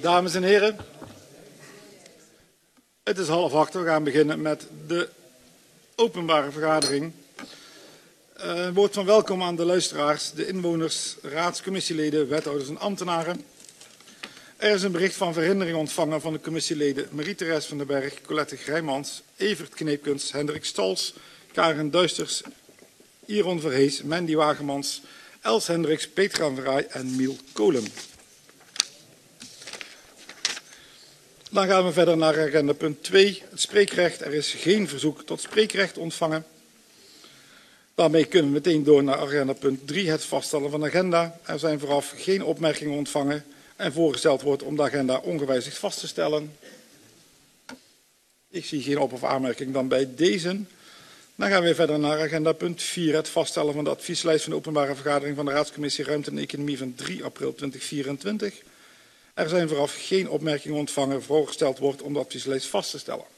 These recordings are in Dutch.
Dames en heren, het is 7:30. We gaan beginnen met de openbare vergadering. Een woord van welkom aan de luisteraars, de inwoners, raadscommissieleden, wethouders en ambtenaren. Er is een bericht van verhindering ontvangen van de commissieleden Marie-Thérèse van den Berg, Colette Grijmans, Evert Kneepkens, Hendrik Stals, Karen Duisters, Iron Verhees, Mandy Wagemans, Els Hendricks, Peter van Verraai en Miel Kolen. Dan gaan we verder naar agenda punt 2, het spreekrecht. Er is geen verzoek tot spreekrecht ontvangen. Daarmee kunnen we meteen door naar agenda punt 3, het vaststellen van de agenda. Er zijn vooraf geen opmerkingen ontvangen en voorgesteld wordt om de agenda ongewijzigd vast te stellen. Ik zie geen op- of aanmerking dan bij deze. Dan gaan we verder naar agenda punt 4, het vaststellen van de advieslijst van de openbare vergadering van de Raadscommissie Ruimte en Economie van 3 april 2024. Er zijn vooraf geen opmerkingen ontvangen. Voorgesteld wordt om de advieslijst vast te stellen.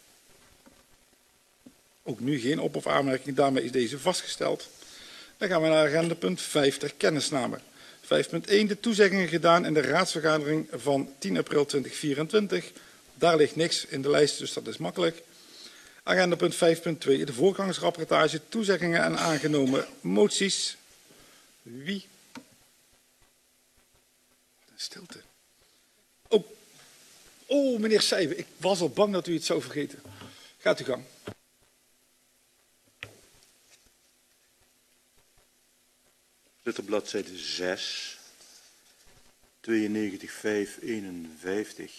Ook nu geen op- of aanmerking. Daarmee is deze vastgesteld. Dan gaan we naar agenda punt 5 ter kennisname. 5.1 de toezeggingen gedaan in de raadsvergadering van 10 april 2024. Daar ligt niks in de lijst, dus dat is makkelijk. Agenda punt 5.2 de voorgangsrapportage, toezeggingen en aangenomen moties. Wie? Wat een stilte. Oh, meneer Seijben, ik was al bang dat u het zou vergeten. Gaat uw gang. Dit op bladzijde 6, 92.551.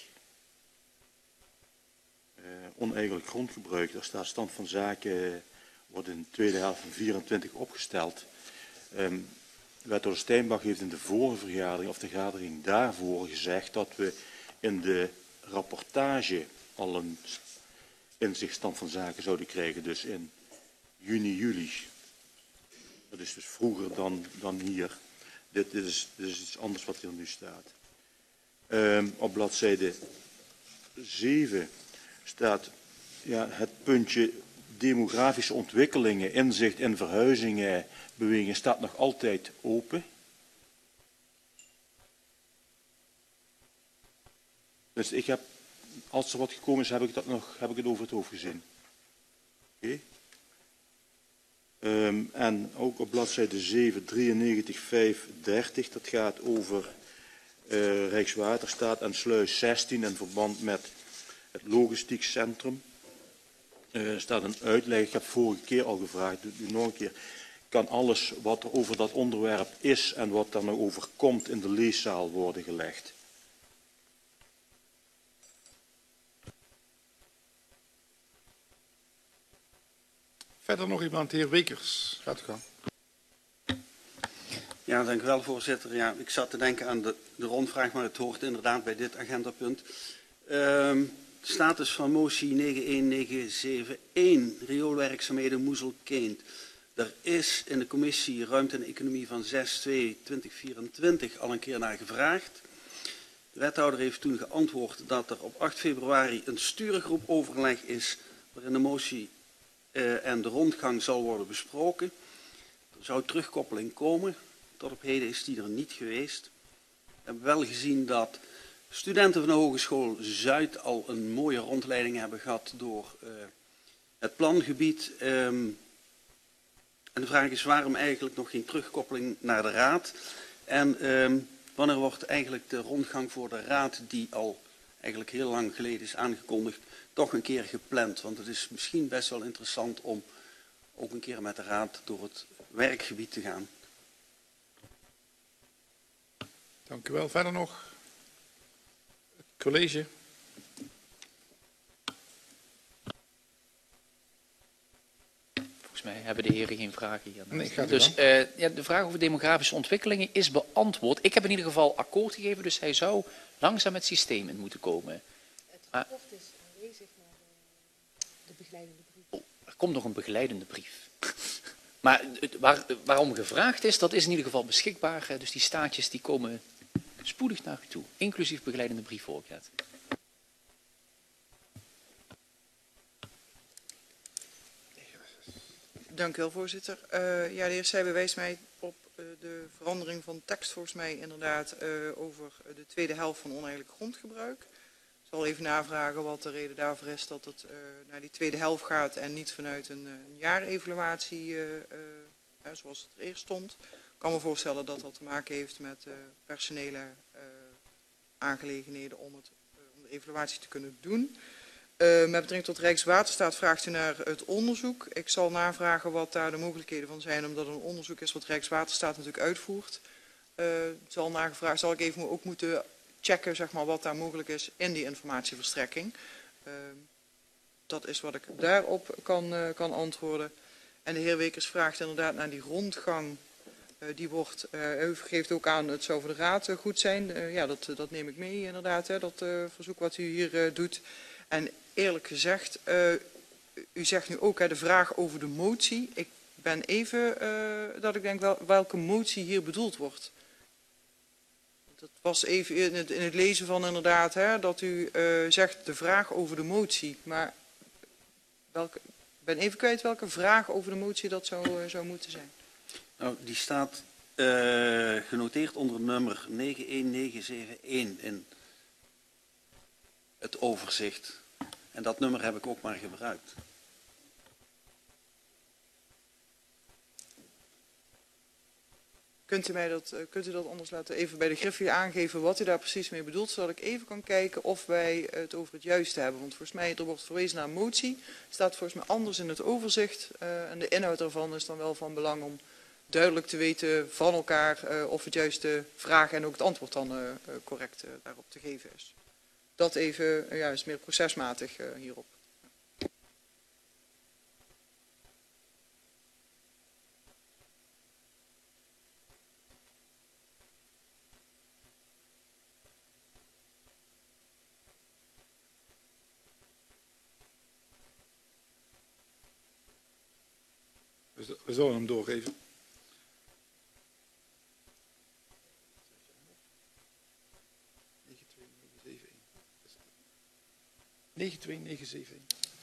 Oneigenlijk grondgebruik. Daar staat stand van zaken, wordt in de tweede helft van 24 opgesteld. Wethouder Steinbach heeft in de vorige vergadering, of de vergadering daarvoor, gezegd dat we in de rapportage al een inzichtstand van zaken zouden krijgen, dus in juni, juli. Dat is dus vroeger dan hier. Dit is iets anders wat hier nu staat. Op bladzijde 7 staat het puntje demografische ontwikkelingen, inzicht in verhuizingen, bewegingen staat nog altijd open. Dus ik heb, als er wat gekomen is, heb ik het over het hoofd gezien. Oké. En ook op bladzijde 7, 93.530, dat gaat over Rijkswaterstaat en sluis 16 in verband met het logistiek centrum. Er staat een uitleg, ik heb vorige keer al gevraagd, doe nog een keer. Kan alles wat er over dat onderwerp is en wat daar nou over komt in de leeszaal worden gelegd? Verder nog iemand, de heer Wekers. Gaat u gang. Ja, dank u wel, voorzitter. Ja, ik zat te denken aan de rondvraag, maar het hoort inderdaad bij dit agendapunt. Status van motie 91971, rioolwerkzaamheden Moezel-Keent. Er is in de commissie Ruimte en Economie van 6/2/2024 al een keer naar gevraagd. De wethouder heeft toen geantwoord dat er op 8 februari een stuurgroep overleg is waarin de motie en de rondgang zal worden besproken. Er zou terugkoppeling komen. Tot op heden is die er niet geweest. We hebben wel gezien dat studenten van de Hogeschool Zuid al een mooie rondleiding hebben gehad door het plangebied. En de vraag is waarom eigenlijk nog geen terugkoppeling naar de raad. En wanneer wordt eigenlijk de rondgang voor de raad, die al eigenlijk heel lang geleden is aangekondigd, toch een keer gepland. Want het is misschien best wel interessant om ook een keer met de raad door het werkgebied te gaan. Dank u wel. Verder nog? Het college. Volgens mij hebben de heren geen vragen hier. Nee, gaat u dus dan. de vraag over demografische ontwikkelingen is beantwoord. Ik heb in ieder geval akkoord gegeven, dus hij zou langzaam het systeem in moeten komen. Het rapport is aanwezig, maar de begeleidende brief. Oh, er komt nog een begeleidende brief. Maar waarom gevraagd is, dat is in ieder geval beschikbaar. Dus die staatjes die komen spoedig naar u toe, inclusief begeleidende brief voorgezet. Dank u wel, voorzitter. Ja, de heer Seijber wees mij op de verandering van tekst volgens mij inderdaad over de tweede helft van oneerlijk grondgebruik. Ik zal even navragen wat de reden daarvoor is dat het naar die tweede helft gaat en niet vanuit een jaarevaluatie zoals het er eerst stond. Ik kan me voorstellen dat dat te maken heeft met personele aangelegenheden om de evaluatie te kunnen doen. Met betrekking tot Rijkswaterstaat vraagt u naar het onderzoek. Ik zal navragen wat daar de mogelijkheden van zijn, omdat het een onderzoek is wat Rijkswaterstaat natuurlijk uitvoert. Zal ik even ook moeten checken, zeg maar, wat daar mogelijk is in die informatieverstrekking. Dat is wat ik daarop kan antwoorden. En de heer Wekers vraagt inderdaad naar die rondgang. U geeft ook aan, het zou voor de raad goed zijn. Ja, dat neem ik mee inderdaad, dat verzoek wat u hier doet. En eerlijk gezegd, u zegt nu ook de vraag over de motie. Ik ben even dat ik denk welke motie hier bedoeld wordt. Dat was even in het lezen van inderdaad, dat u zegt de vraag over de motie. Maar ik ben even kwijt welke vraag over de motie dat zou moeten zijn. Nou, die staat genoteerd onder nummer 91971 in het overzicht. En dat nummer heb ik ook maar gebruikt. Kunt u dat anders laten even bij de griffier aangeven wat u daar precies mee bedoelt, zodat ik even kan kijken of wij het over het juiste hebben. Want volgens mij, er wordt verwezen naar een motie, staat volgens mij anders in het overzicht. En de inhoud daarvan is dan wel van belang om duidelijk te weten van elkaar of het juiste vraag en ook het antwoord dan correct daarop te geven is. Dat even, is meer procesmatig hierop. We zullen hem doorgeven. (92971).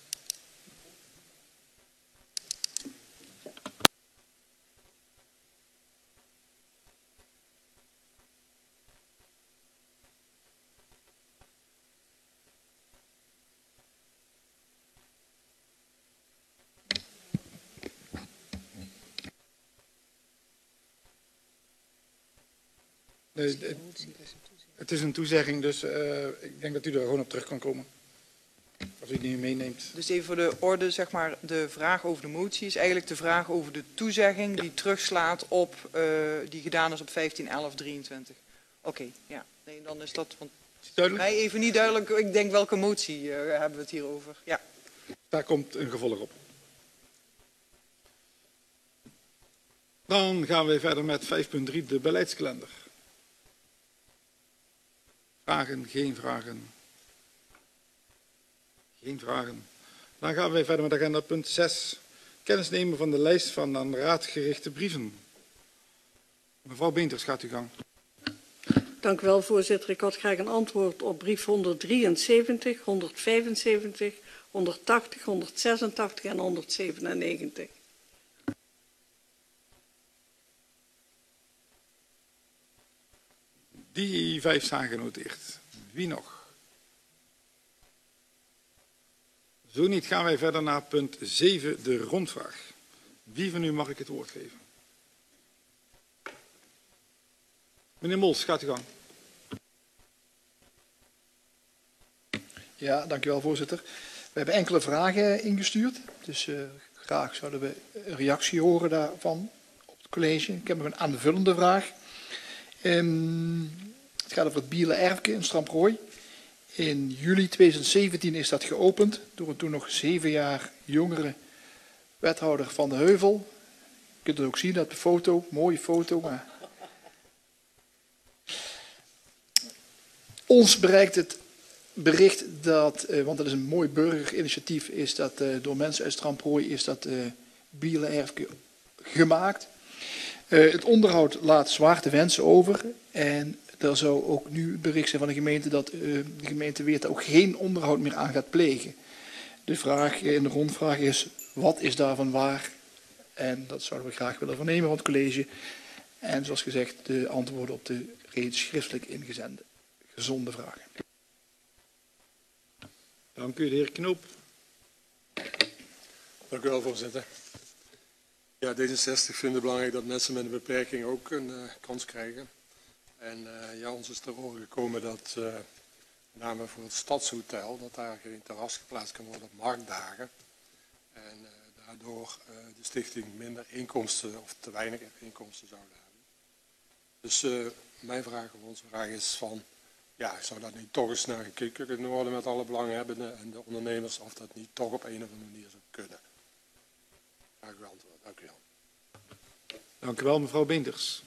Het is een toezegging, dus ik denk dat u er gewoon op terug kan komen. Als u het niet meeneemt. Dus even voor de orde, zeg maar, de vraag over de motie is eigenlijk de vraag over de toezegging die terugslaat op, die gedaan is op 15/11/23. Oké, ja. Nee, dan is dat, want mij even niet duidelijk, ik denk welke motie hebben we het hier over. Ja. Daar komt een gevolg op. Dan gaan we verder met 5.3, de beleidskalender. Vragen, geen vragen. Geen vragen. Dan gaan we verder met agenda punt 6. Kennis nemen van de lijst van aan de raad gerichte brieven. Mevrouw Beenters, gaat uw gang. Dank u wel, voorzitter. Ik had graag een antwoord op brief 173, 175, 180, 186 en 197. Die 5 staan genoteerd. Wie nog? Zo niet gaan wij verder naar punt 7, de rondvraag. Wie van u mag ik het woord geven? Meneer Mols, gaat u gang. Ja, dank u wel, voorzitter. We hebben enkele vragen ingestuurd. Dus graag zouden we een reactie horen daarvan op het college. Ik heb nog een aanvullende vraag. Het gaat over het Bieler-Erfke in Stramprooi. In juli 2017 is dat geopend door een toen nog 7 jaar jongere wethouder Van de Heuvel. Je kunt het ook zien op de foto, mooie foto. Maar ons bereikt het bericht dat, want dat is een mooi burgerinitiatief, is dat door mensen uit Stramprooi is dat Bieler-Erfke gemaakt. Het onderhoud laat zwaar te wensen over en er zou ook nu het bericht zijn van de gemeente dat de gemeente Weert daar ook geen onderhoud meer aan gaat plegen. De vraag in de rondvraag is, wat is daarvan waar? En dat zouden we graag willen vernemen van het college. En zoals gezegd, de antwoorden op de reeds schriftelijk ingezende gezonde vragen. Dank u, de heer Knoop. Dank u wel, voorzitter. Ja, D66 vindt het belangrijk dat mensen met een beperking ook een kans krijgen. En ja, ons is ter oren gekomen dat, met name voor het Stadshotel, dat daar geen terras geplaatst kan worden op marktdagen. En daardoor de stichting minder inkomsten of te weinig inkomsten zouden hebben. Dus mijn vraag of onze vraag is van, ja, zou dat niet toch eens naar gekeken kunnen worden met alle belanghebbenden en de ondernemers, of dat niet toch op een of andere manier zou kunnen? Graag uw antwoord. Dank u wel. Dank u wel, mevrouw Beenders.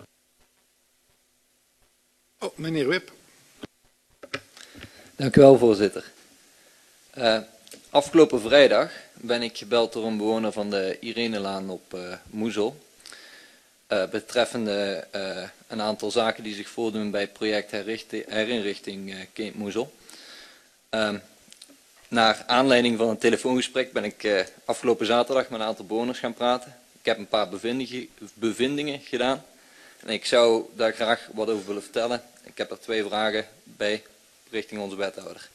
Oh, meneer Wip. Dank u wel, voorzitter. Afgelopen vrijdag ben ik gebeld door een bewoner van de Irenelaan op Moezel. Betreffende een aantal zaken die zich voordoen bij het project herinrichting Kind Moezel. Naar aanleiding van een telefoongesprek ben ik afgelopen zaterdag met een aantal bewoners gaan praten. Ik heb een paar bevindingen gedaan en ik zou daar graag wat over willen vertellen. Ik heb er 2 vragen bij richting onze wethouder.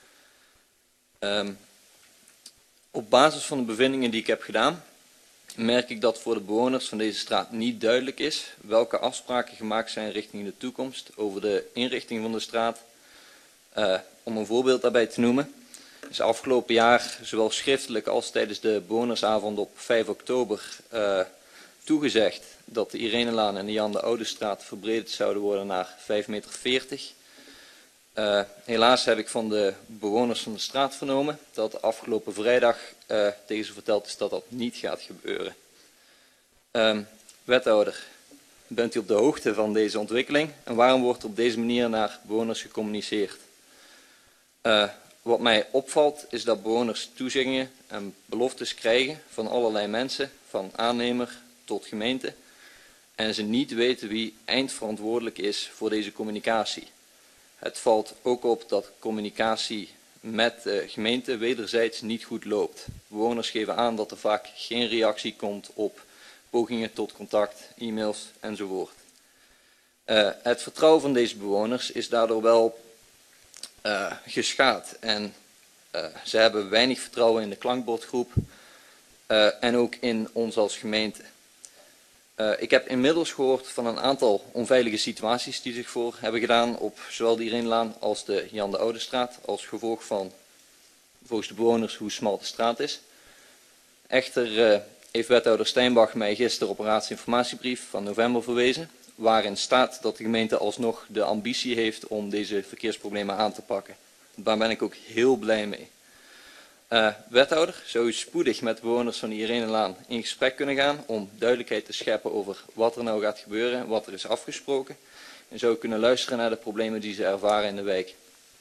Op basis van de bevindingen die ik heb gedaan, merk ik dat voor de bewoners van deze straat niet duidelijk is welke afspraken gemaakt zijn richting de toekomst over de inrichting van de straat. Om een voorbeeld daarbij te noemen, is afgelopen jaar zowel schriftelijk als tijdens de bewonersavond op 5 oktober toegezegd dat de Irenelaan en de Jan de Oudestraat verbrederd zouden worden naar 5,40 meter. Helaas heb ik van de bewoners van de straat vernomen dat afgelopen vrijdag tegen ze verteld is dat dat niet gaat gebeuren. Wethouder, bent u op de hoogte van deze ontwikkeling en waarom wordt op deze manier naar bewoners gecommuniceerd? Wat mij opvalt is dat bewoners toezeggingen en beloftes krijgen van allerlei mensen, van aannemer tot gemeente, en ze niet weten wie eindverantwoordelijk is voor deze communicatie. Het valt ook op dat communicatie met de gemeente wederzijds niet goed loopt. Bewoners geven aan dat er vaak geen reactie komt op pogingen tot contact, e-mails enzovoort. Het vertrouwen van deze bewoners is daardoor wel geschaad en ze hebben weinig vertrouwen in de klankbordgroep en ook in ons als gemeente. Ik heb inmiddels gehoord van een aantal onveilige situaties die zich voor hebben gedaan op zowel de Irenelaan als de Jan de Oudestraat, als gevolg van volgens de bewoners hoe smal de straat is. Echter heeft wethouder Steinbach mij gisteren op een raadsinformatiebrief van november verwezen, waarin staat dat de gemeente alsnog de ambitie heeft om deze verkeersproblemen aan te pakken. Daar ben ik ook heel blij mee. Wethouder, zou u spoedig met de bewoners van de Irenelaan in gesprek kunnen gaan om duidelijkheid te scheppen over wat er nou gaat gebeuren en wat er is afgesproken? En zou u kunnen luisteren naar de problemen die ze ervaren in de wijk?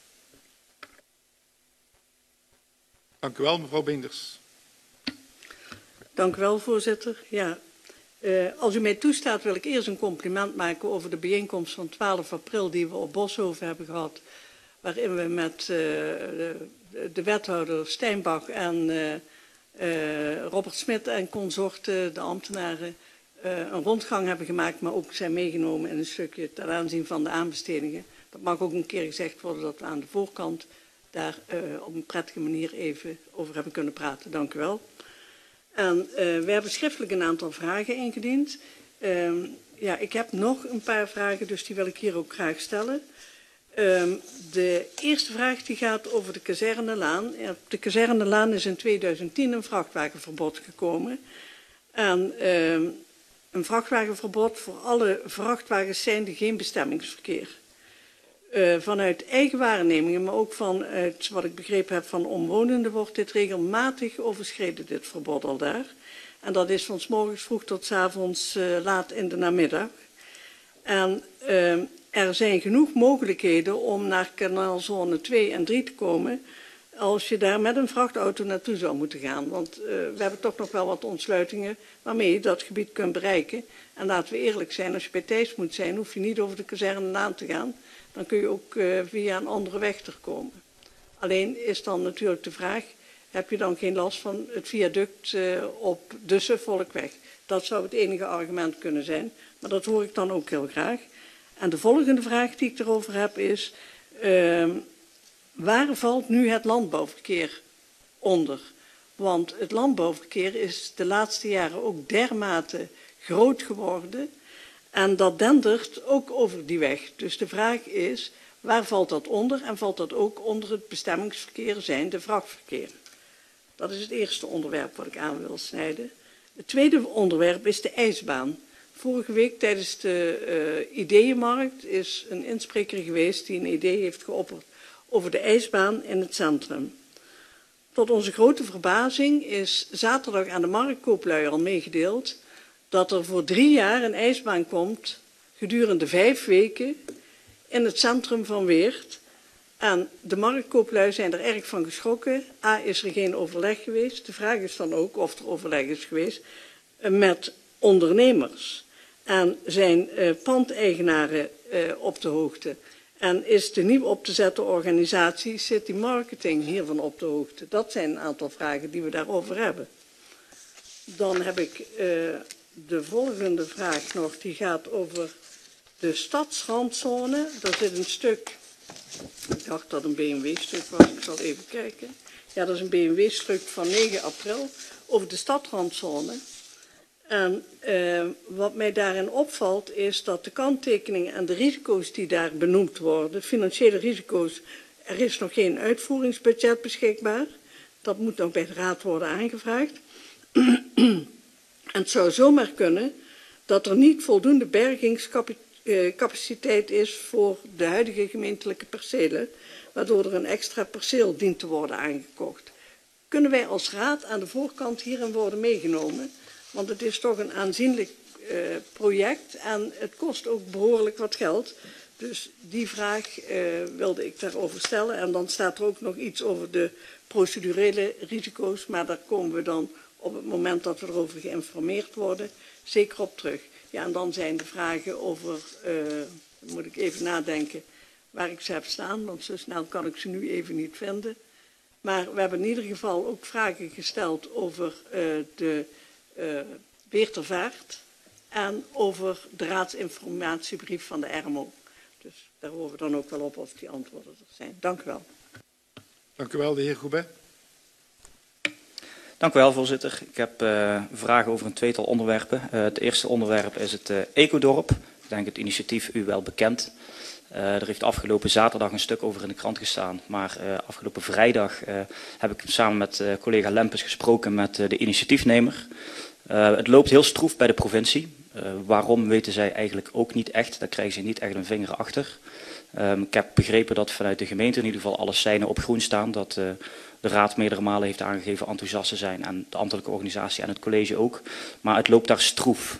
Dank u wel, mevrouw Beenders. Dank u wel, voorzitter. Ja, als u mij toestaat wil ik eerst een compliment maken over de bijeenkomst van 12 april die we op Boshoven hebben gehad. Waarin we met de wethouder Steinbach en Robert Smit en consorten, de ambtenaren, een rondgang hebben gemaakt, maar ook zijn meegenomen in een stukje ten aanzien van de aanbestedingen. Dat mag ook een keer gezegd worden dat we aan de voorkant daar op een prettige manier even over hebben kunnen praten. Dank u wel. En we hebben schriftelijk een aantal vragen ingediend. Ja, ik heb nog een paar vragen, dus die wil ik hier ook graag stellen. De eerste vraag die gaat over de Kazernelaan. Op de Kazernelaan is in 2010 een vrachtwagenverbod gekomen. En een vrachtwagenverbod voor alle vrachtwagens zijn die geen bestemmingsverkeer. Vanuit eigen waarnemingen, maar ook vanuit wat ik begrepen heb van omwonenden, wordt dit regelmatig overschreden, dit verbod al daar. En dat is van 's morgens vroeg tot 's avonds laat in de namiddag. En er zijn genoeg mogelijkheden om naar kanaalzone 2 en 3 te komen als je daar met een vrachtauto naartoe zou moeten gaan. Want we hebben toch nog wel wat ontsluitingen waarmee je dat gebied kunt bereiken. En laten we eerlijk zijn, als je bij Thijs moet zijn, hoef je niet over de Kazernelaan te gaan. Dan kun je ook via een andere weg er komen. Alleen is dan natuurlijk de vraag, heb je dan geen last van het viaduct op de Suffolkweg. Dat zou het enige argument kunnen zijn, maar dat hoor ik dan ook heel graag. En de volgende vraag die ik erover heb is, waar valt nu het landbouwverkeer onder? Want het landbouwverkeer is de laatste jaren ook dermate groot geworden en dat dendert ook over die weg. Dus de vraag is, waar valt dat onder en valt dat ook onder het bestemmingsverkeer, zijnde vrachtverkeer? Dat is het eerste onderwerp wat ik aan wil snijden. Het tweede onderwerp is de ijsbaan. Vorige week tijdens de ideeënmarkt is een inspreker geweest die een idee heeft geopperd over de ijsbaan in het centrum. Tot onze grote verbazing is zaterdag aan de marktkooplui al meegedeeld dat er voor 3 jaar een ijsbaan komt gedurende 5 weken in het centrum van Weert. En de marktkooplui zijn er erg van geschrokken. A, is er geen overleg geweest. De vraag is dan ook of er overleg is geweest met ondernemers. En zijn pandeigenaren op de hoogte. En is de nieuw op te zetten organisatie City Marketing hiervan op de hoogte? Dat zijn een aantal vragen die we daarover hebben. Dan heb ik de volgende vraag nog. Die gaat over de stadsrandzone. Daar zit een stuk... Ik dacht dat een BMW-stuk was, ik zal even kijken. Ja, dat is een BMW-stuk van 9 april over de stadsrandzone. En wat mij daarin opvalt is dat de kanttekeningen en de risico's die daar benoemd worden, financiële risico's, er is nog geen uitvoeringsbudget beschikbaar. Dat moet nog bij de Raad worden aangevraagd. En het zou zomaar kunnen dat er niet voldoende bergingscapaciteit is voor de huidige gemeentelijke percelen, waardoor er een extra perceel dient te worden aangekocht. Kunnen wij als Raad aan de voorkant hierin worden meegenomen? Want het is toch een aanzienlijk project en het kost ook behoorlijk wat geld. Dus die vraag wilde ik daarover stellen. En dan staat er ook nog iets over de procedurele risico's, maar daar komen we dan op het moment dat we erover geïnformeerd worden zeker op terug. Ja, en dan zijn de vragen over, dan moet ik even nadenken waar ik ze heb staan, want zo snel kan ik ze nu even niet vinden. Maar we hebben in ieder geval ook vragen gesteld over de Weertervaart en over de raadsinformatiebrief van de ERMO. Dus daar horen we dan ook wel op of die antwoorden er zijn. Dank u wel. Dank u wel, de heer Goubet. Dank u wel, voorzitter. Ik heb vragen over een tweetal onderwerpen. Het eerste onderwerp is het Ecodorp. Ik denk het initiatief u wel bekend. Er heeft afgelopen zaterdag een stuk over in de krant gestaan. Maar afgelopen vrijdag heb ik samen met collega Lempens gesproken met de initiatiefnemer. Het loopt heel stroef bij de provincie. Waarom weten zij eigenlijk ook niet echt. Daar krijgen ze niet echt een vinger achter. Ik heb begrepen dat vanuit de gemeente in ieder geval alle seinen op groen staan. Dat de raad meerdere malen heeft aangegeven enthousiast te zijn. En de ambtelijke organisatie en het college ook. Maar het loopt daar stroef.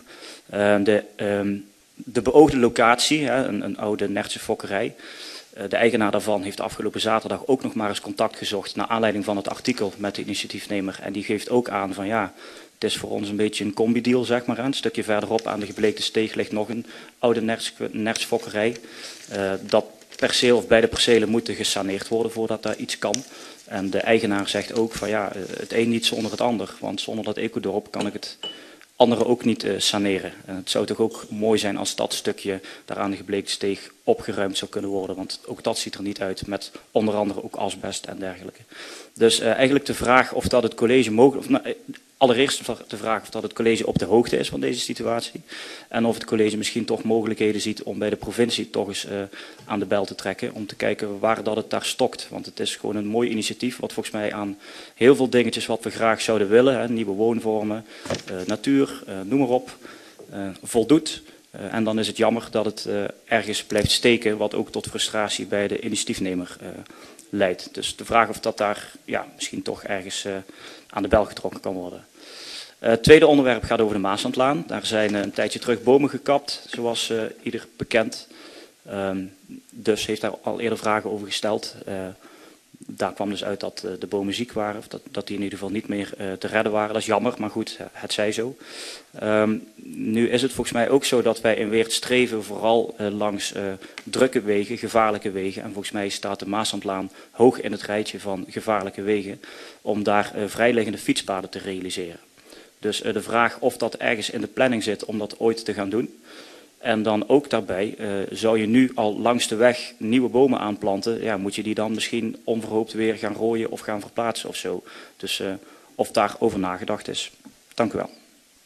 De beoogde locatie, een oude Nertse fokkerij. De eigenaar daarvan heeft afgelopen zaterdag ook nog maar eens contact gezocht naar aanleiding van het artikel met de initiatiefnemer. En die geeft ook aan van ja, het is voor ons een beetje een combi-deal, zeg maar. Een stukje verderop aan de gebleekte steeg ligt nog een oude Nertse fokkerij. Dat perceel of beide percelen moeten gesaneerd worden voordat daar iets kan. En de eigenaar zegt ook van ja, het een niet zonder het ander. Want zonder dat Ecodorp kan ik het andere ook niet saneren. En het zou toch ook mooi zijn als dat stukje daar aan de gebleekte steeg opgeruimd zou kunnen worden. Want ook dat ziet er niet uit met onder andere ook asbest en dergelijke. Dus eigenlijk de vraag of dat het college mogelijk... Allereerst de vraag of dat het college op de hoogte is van deze situatie. En of het college misschien toch mogelijkheden ziet om bij de provincie toch eens aan de bel te trekken. Om te kijken waar dat het daar stokt. Want het is gewoon een mooi initiatief wat volgens mij aan heel veel dingetjes wat we graag zouden willen. Hè, nieuwe woonvormen, natuur, noem maar op, voldoet. En dan is het jammer dat het ergens blijft steken wat ook tot frustratie bij de initiatiefnemer leidt. Dus de vraag of dat daar ja, misschien toch ergens aan de bel getrokken kan worden. Het tweede onderwerp gaat over de Maaslandlaan. Daar zijn een tijdje terug bomen gekapt, zoals ieder bekend. Dus heeft daar al eerder vragen over gesteld. Daar kwam dus uit dat de bomen ziek waren, of dat die in ieder geval niet meer te redden waren. Dat is jammer, maar goed, het zij zo. Nu is het volgens mij ook zo dat wij in Weert streven vooral langs drukke wegen, gevaarlijke wegen. En volgens mij staat de Maaslandlaan hoog in het rijtje van gevaarlijke wegen, om daar vrijliggende fietspaden te realiseren. Dus de vraag of dat ergens in de planning zit om dat ooit te gaan doen. En dan ook daarbij, zou je nu al langs de weg nieuwe bomen aanplanten, ja, moet je die dan misschien onverhoopt weer gaan rooien of gaan verplaatsen of zo. Dus of daarover nagedacht is. Dank u wel.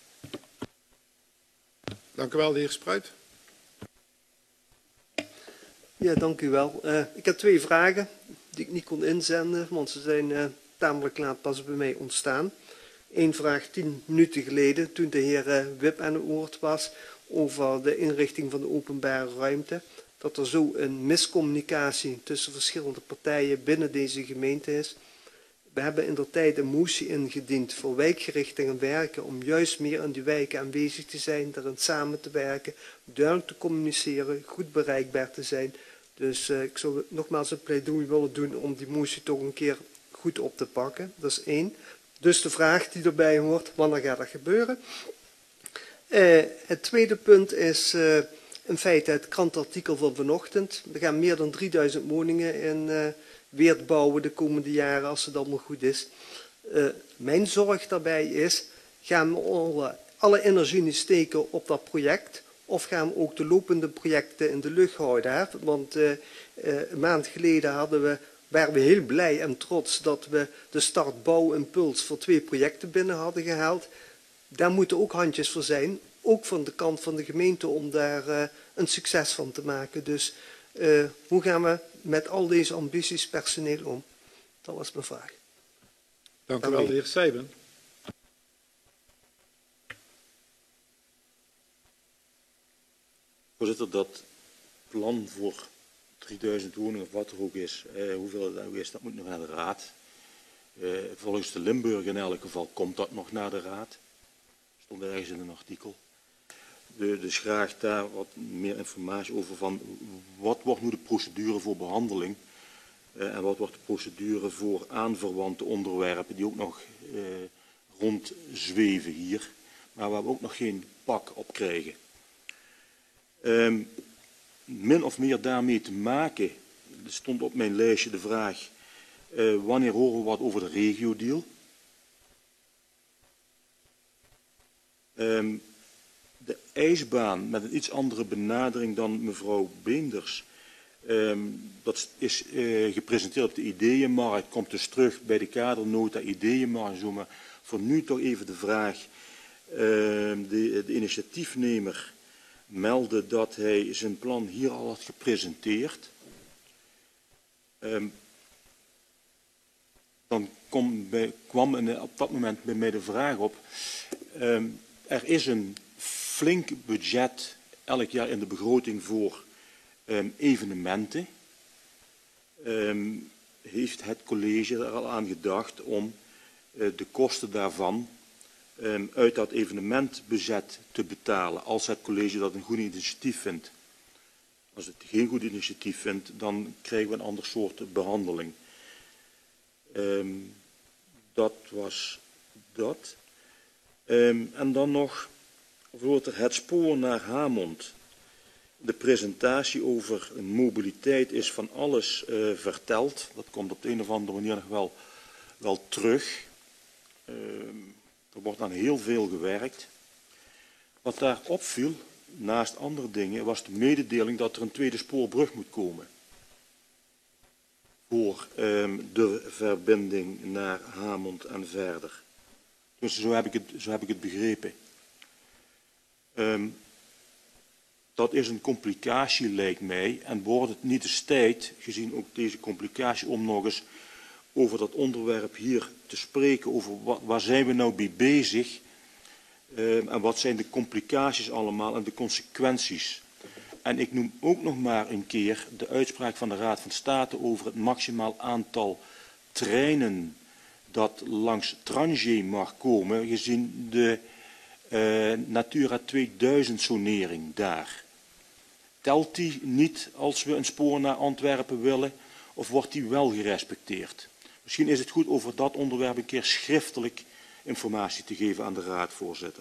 Dank u wel, de heer Spruit. Ja, dank u wel. Ik heb 2 vragen die ik niet kon inzenden, want ze zijn tamelijk laat pas bij mij ontstaan. Eén vraag 10 minuten geleden, toen de heer Wip aan het woord was over de inrichting van de openbare ruimte, dat er zo een miscommunicatie tussen verschillende partijen binnen deze gemeente is. We hebben indertijd een motie ingediend voor wijkgerichte werken om juist meer in die wijken aanwezig te zijn, daarin samen te werken, duidelijk te communiceren, goed bereikbaar te zijn. Dus ik zou nogmaals een pleidooi willen doen om die motie toch een keer goed op te pakken. Dat is 1. Dus de vraag die erbij hoort, wanneer gaat dat gebeuren? Het tweede punt is in feite het krantartikel van vanochtend. We gaan meer dan 3000 woningen in Weert bouwen de komende jaren als het allemaal goed is. Mijn zorg daarbij is, gaan we alle energie niet steken op dat project? Of gaan we ook de lopende projecten in de lucht houden? Hè? Want een maand geleden waren we heel blij en trots dat we de start bouwimpuls voor 2 projecten binnen hadden gehaald. Daar moeten ook handjes voor zijn, ook van de kant van de gemeente, om daar een succes van te maken. Dus hoe gaan we met al deze ambities personeel om? Dat was mijn vraag. Dank u wel, de heer Sijben. Voorzitter, dat plan voor 3000 woningen of wat er ook is, hoeveel het ook is, dat moet nog naar de raad. Volgens de Limburg in elk geval komt dat nog naar de raad. Stond ergens in een artikel. Dus graag daar wat meer informatie over van wat wordt nu de procedure voor behandeling en wat wordt de procedure voor aanverwante onderwerpen die ook nog rondzweven hier, maar waar we ook nog geen pak op krijgen. Min of meer daarmee te maken, er stond op mijn lijstje de vraag, wanneer horen we wat over de regio-deal? De ijsbaan met een iets andere benadering dan mevrouw Beenders, dat is gepresenteerd op de ideeënmarkt, komt dus terug bij de kadernota ideeënmarkt en zo, maar voor nu toch even de vraag, de initiatiefnemer meldde dat hij zijn plan hier al had gepresenteerd. Dan kwam op dat moment bij mij de vraag op, er is een flink budget elk jaar in de begroting voor evenementen. Heeft het college er al aan gedacht om de kosten daarvan uit dat evenementbudget te betalen, als het college dat een goed initiatief vindt? Als het geen goed initiatief vindt, dan krijgen we een ander soort behandeling. Dat was dat. En dan nog, voorzitter, het spoor naar Hamont. De presentatie over mobiliteit is van alles verteld. Dat komt op de een of andere manier nog wel terug. Er wordt aan heel veel gewerkt. Wat daar opviel, naast andere dingen, was de mededeling dat er een tweede spoorbrug moet komen. Voor de verbinding naar Hamont en verder. Dus zo heb ik het begrepen. Dat is een complicatie, lijkt mij. En wordt het niet eens tijd, gezien ook deze complicatie, om nog eens over dat onderwerp hier te spreken. Over waar zijn we nou mee bezig? En wat zijn de complicaties allemaal en de consequenties? En ik noem ook nog maar een keer de uitspraak van de Raad van State over het maximaal aantal treinen dat langs Trangé mag komen, gezien de Natura 2000 zonering daar. Telt die niet als we een spoor naar Antwerpen willen? of wordt die wel gerespecteerd? Misschien is het goed over dat onderwerp een keer schriftelijk informatie te geven aan de raad, voorzitter.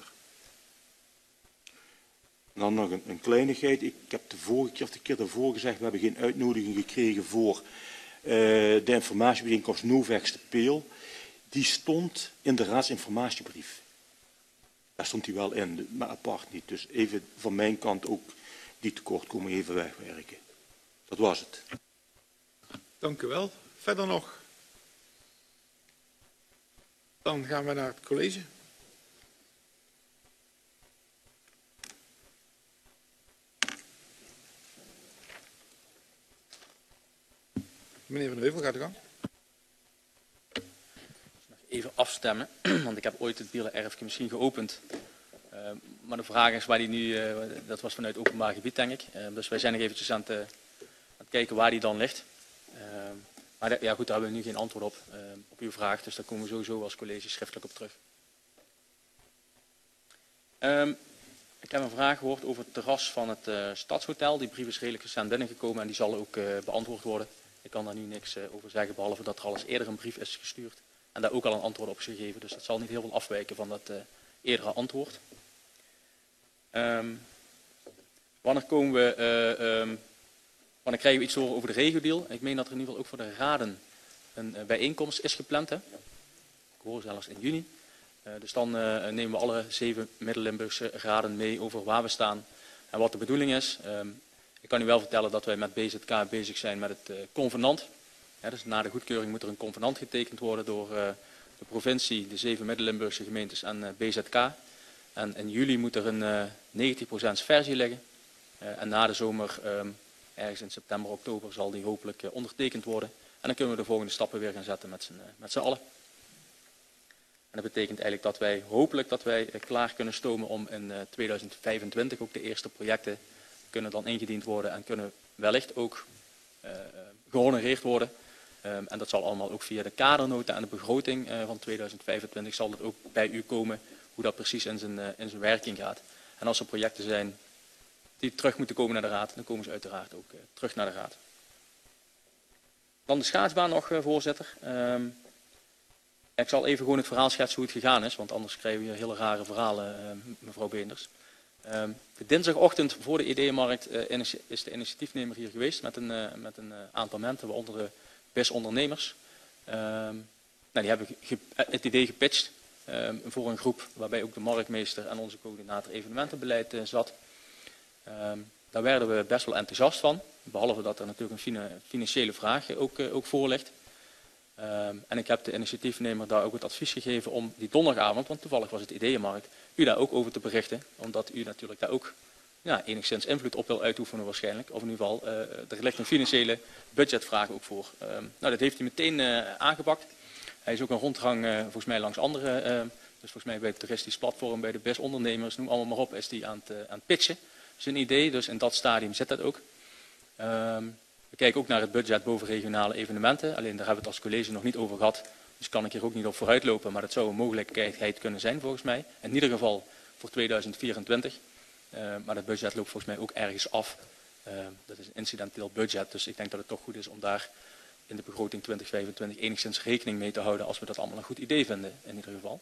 En dan nog een kleinigheid. Ik heb de vorige keer of de keer daarvoor gezegd, we hebben geen uitnodiging gekregen voor de informatiebijeenkomst Novex de Peel. Die stond in de raadsinformatiebrief. Daar stond hij wel in, maar apart niet. Dus even van mijn kant ook die tekortkoming even wegwerken. Dat was het. Dank u wel. Verder nog? Dan gaan we naar het college. Meneer Van Heuvel, gaat u gang. Even afstemmen, want ik heb ooit het Bielererfje misschien geopend. Maar de vraag is waar die nu, dat was vanuit openbaar gebied denk ik. Dus wij zijn nog eventjes aan het kijken waar die dan ligt. Maar ja goed, daar hebben we nu geen antwoord op uw vraag. Dus daar komen we sowieso als college schriftelijk op terug. Ik heb een vraag gehoord over het terras van het Stadshotel. Die brief is redelijk recent binnengekomen en die zal ook beantwoord worden. Ik kan daar nu niks over zeggen, behalve dat er al eens eerder een brief is gestuurd. En daar ook al een antwoord op is gegeven. Dus dat zal niet heel veel afwijken van dat eerdere antwoord. Wanneer krijgen we iets te horen over de regiodeal? Ik meen dat er in ieder geval ook voor de raden een bijeenkomst is gepland. Hè? Ik hoor zelfs in juni. Dus dan nemen we alle 7 Midden-Limburgse raden mee over waar we staan en wat de bedoeling is. Ik kan u wel vertellen dat wij met BZK bezig zijn met het convenant. Ja, dus na de goedkeuring moet er een convenant getekend worden door de provincie, de 7 Midden-Limburgse gemeentes en BZK. En in juli moet er een 90% versie liggen. En na de zomer, ergens in september, oktober, zal die hopelijk ondertekend worden. En dan kunnen we de volgende stappen weer gaan zetten met z'n allen. En dat betekent eigenlijk dat wij hopelijk klaar kunnen stomen om in 2025 ook de eerste projecten kunnen dan ingediend worden en kunnen wellicht ook gehonoreerd worden. En dat zal allemaal ook via de kadernota en de begroting van 2025 zal het ook bij u komen hoe dat precies in zijn werking gaat. En als er projecten zijn die terug moeten komen naar de raad, dan komen ze uiteraard ook terug naar de raad. Dan de schaatsbaan nog, voorzitter. Ik zal even gewoon het verhaal schetsen hoe het gegaan is, want anders krijgen we hier hele rare verhalen, mevrouw Beenders. De dinsdagochtend voor de ideeënmarkt is de initiatiefnemer hier geweest met een aantal mensen, waaronder de BIS-ondernemers. Die hebben het idee gepitcht voor een groep waarbij ook de marktmeester en onze coördinator evenementenbeleid zat. Daar werden we best wel enthousiast van, behalve dat er natuurlijk een financiële vraag ook voor ligt. En ik heb de initiatiefnemer daar ook het advies gegeven om die donderdagavond, want toevallig was het ideeënmarkt, u daar ook over te berichten. Omdat u natuurlijk daar ook enigszins invloed op wil uitoefenen waarschijnlijk. Of in ieder geval, er ligt een financiële budgetvraag ook voor. Dat heeft hij meteen aangepakt. Hij is ook een rondgang volgens mij langs andere, dus volgens mij bij het toeristisch platform, bij de BIS-ondernemers, noem allemaal maar op, is hij aan het pitchen. Zijn idee, dus in dat stadium zit dat ook. We kijken ook naar het budget boven regionale evenementen. Alleen daar hebben we het als college nog niet over gehad. Dus kan ik hier ook niet op vooruitlopen. Maar dat zou een mogelijkheid kunnen zijn volgens mij. In ieder geval voor 2024. Maar dat budget loopt volgens mij ook ergens af. Dat is een incidenteel budget. Dus ik denk dat het toch goed is om daar in de begroting 2025 enigszins rekening mee te houden. Als we dat allemaal een goed idee vinden in ieder geval.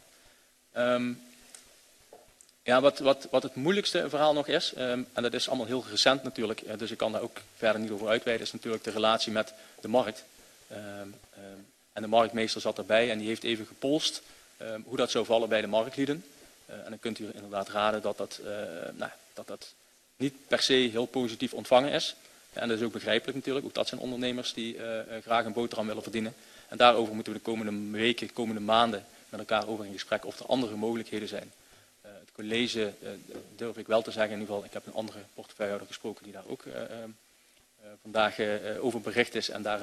Wat het moeilijkste verhaal nog is, en dat is allemaal heel recent natuurlijk, dus ik kan daar ook verder niet over uitweiden, is natuurlijk de relatie met de markt. En de marktmeester zat erbij en die heeft even gepolst hoe dat zou vallen bij de marktlieden. En dan kunt u inderdaad raden dat niet per se heel positief ontvangen is. En dat is ook begrijpelijk natuurlijk, ook dat zijn ondernemers die graag een boterham willen verdienen. En daarover moeten we de komende weken, komende maanden met elkaar over in gesprek of er andere mogelijkheden zijn. Het college durf ik wel te zeggen, in ieder geval, ik heb een andere portefeuillehouder gesproken die daar ook vandaag over bericht is en daar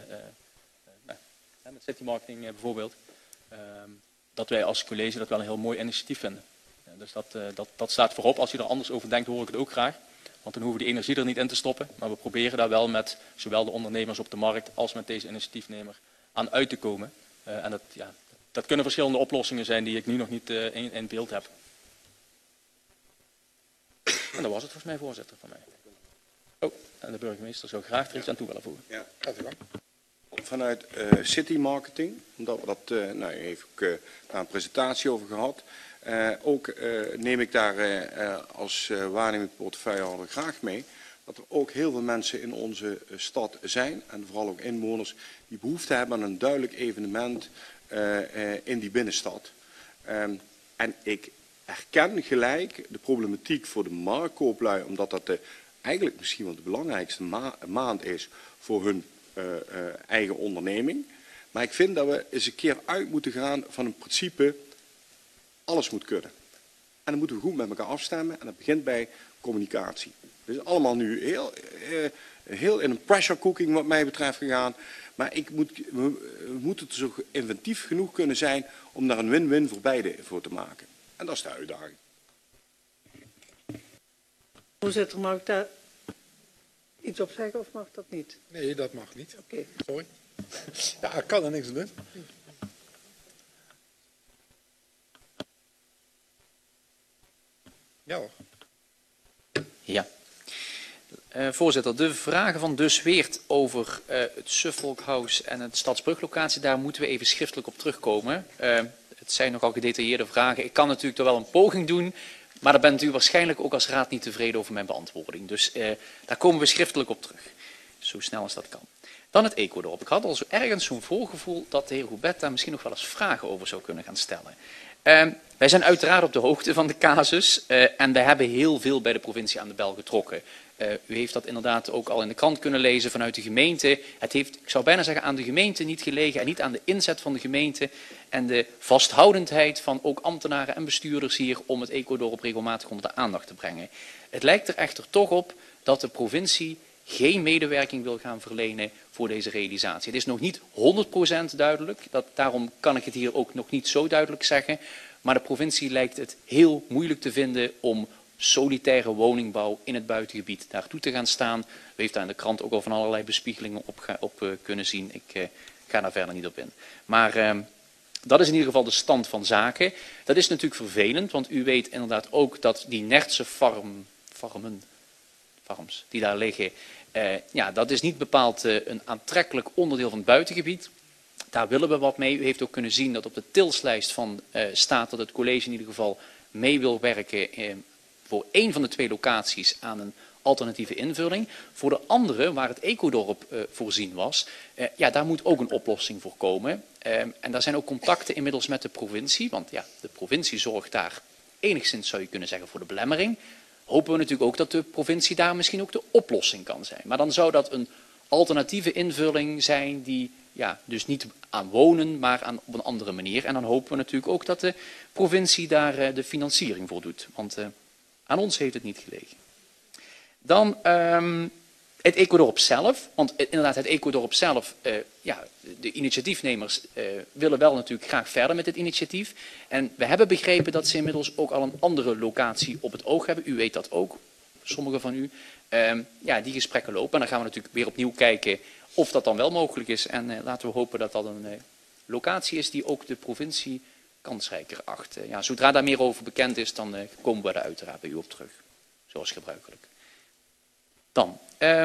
met city marketing bijvoorbeeld, dat wij als college dat wel een heel mooi initiatief vinden. Dus dat staat voorop. Als u er anders over denkt, hoor ik het ook graag. Want dan hoeven we die energie er niet in te stoppen. Maar we proberen daar wel met zowel de ondernemers op de markt als met deze initiatiefnemer aan uit te komen. En dat kunnen verschillende oplossingen zijn die ik nu nog niet in beeld heb. En dat was het volgens mij, voorzitter, van mij. Oh, en de burgemeester zou graag er iets aan toe willen voegen. Ja, gaat u gang. vanuit City Marketing, omdat we dat, nou, heeft ook daar een presentatie over gehad. Ook neem ik daar als waarnemend portefeuillehouder graag mee dat er ook heel veel mensen in onze stad zijn, en vooral ook inwoners, die behoefte hebben aan een duidelijk evenement in die binnenstad. En ik herken gelijk de problematiek voor de marktkooplui, omdat dat eigenlijk misschien wel de belangrijkste maand is voor hun eigen onderneming. Maar ik vind dat we eens een keer uit moeten gaan van een principe, alles moet kunnen. En dan moeten we goed met elkaar afstemmen en dat begint bij communicatie. Het is allemaal nu heel in een pressure cooking wat mij betreft gegaan. Maar we moeten zo inventief genoeg kunnen zijn om daar een win-win voor beide voor te maken. En dat is de uitdaging. Voorzitter, mag ik daar iets op zeggen of mag dat niet? Nee, dat mag niet. Oké. Sorry. Ja, ik kan er niks aan doen. Ja hoor. Ja. Voorzitter, de vragen van De Zweert over het Suffolk House en het Stadsbruglocatie, daar moeten we even schriftelijk op terugkomen. Het zijn nogal gedetailleerde vragen. Ik kan natuurlijk er wel een poging doen, maar daar bent u waarschijnlijk ook als raad niet tevreden over mijn beantwoording. Dus daar komen we schriftelijk op terug, zo snel als dat kan. Dan het ecodorp. Ik had al zo ergens zo'n voorgevoel dat de heer Houbet daar misschien nog wel eens vragen over zou kunnen gaan stellen. Wij zijn uiteraard op de hoogte van de casus en wij hebben heel veel bij de provincie aan de bel getrokken. U heeft dat inderdaad ook al in de krant kunnen lezen vanuit de gemeente. Het heeft, ik zou bijna zeggen, aan de gemeente niet gelegen en niet aan de inzet van de gemeente en de vasthoudendheid van ook ambtenaren en bestuurders hier om het ecodorp regelmatig onder de aandacht te brengen. Het lijkt er echter toch op dat de provincie geen medewerking wil gaan verlenen voor deze realisatie. Het is nog niet 100% duidelijk, daarom kan ik het hier ook nog niet zo duidelijk zeggen, maar de provincie lijkt het heel moeilijk te vinden om solitaire woningbouw in het buitengebied daartoe te gaan staan. U heeft daar in de krant ook al van allerlei bespiegelingen op kunnen zien. Ik ga daar verder niet op in. Maar dat is in ieder geval de stand van zaken. Dat is natuurlijk vervelend, want u weet inderdaad ook dat die Nertse farms die daar liggen, ja, dat is niet bepaald een aantrekkelijk onderdeel van het buitengebied. Daar willen we wat mee. U heeft ook kunnen zien dat op de tilslijst van staat dat het college in ieder geval mee wil werken voor één van de twee locaties aan een alternatieve invulling. Voor de andere, waar het ecodorp voorzien was, ja, daar moet ook een oplossing voor komen. En daar zijn ook contacten inmiddels met de provincie, want ja, de provincie zorgt daar enigszins, zou je kunnen zeggen, voor de belemmering. Hopen we natuurlijk ook dat de provincie daar misschien ook de oplossing kan zijn. Maar dan zou dat een alternatieve invulling zijn die ja, dus niet aan wonen, maar op een andere manier. En dan hopen we natuurlijk ook dat de provincie daar de financiering voor doet. Want aan ons heeft het niet gelegen. Dan het ecodorp zelf. Want inderdaad, het ecodorp zelf, ja, de initiatiefnemers willen wel natuurlijk graag verder met dit initiatief. En we hebben begrepen dat ze inmiddels ook al een andere locatie op het oog hebben. U weet dat ook, sommigen van u. Ja, die gesprekken lopen. En dan gaan we natuurlijk weer opnieuw kijken of dat dan wel mogelijk is. En laten we hopen dat dat een locatie is die ook de provincie kansrijker acht. Ja, zodra daar meer over bekend is, dan komen we daar uiteraard bij u op terug. Zoals gebruikelijk. Dan.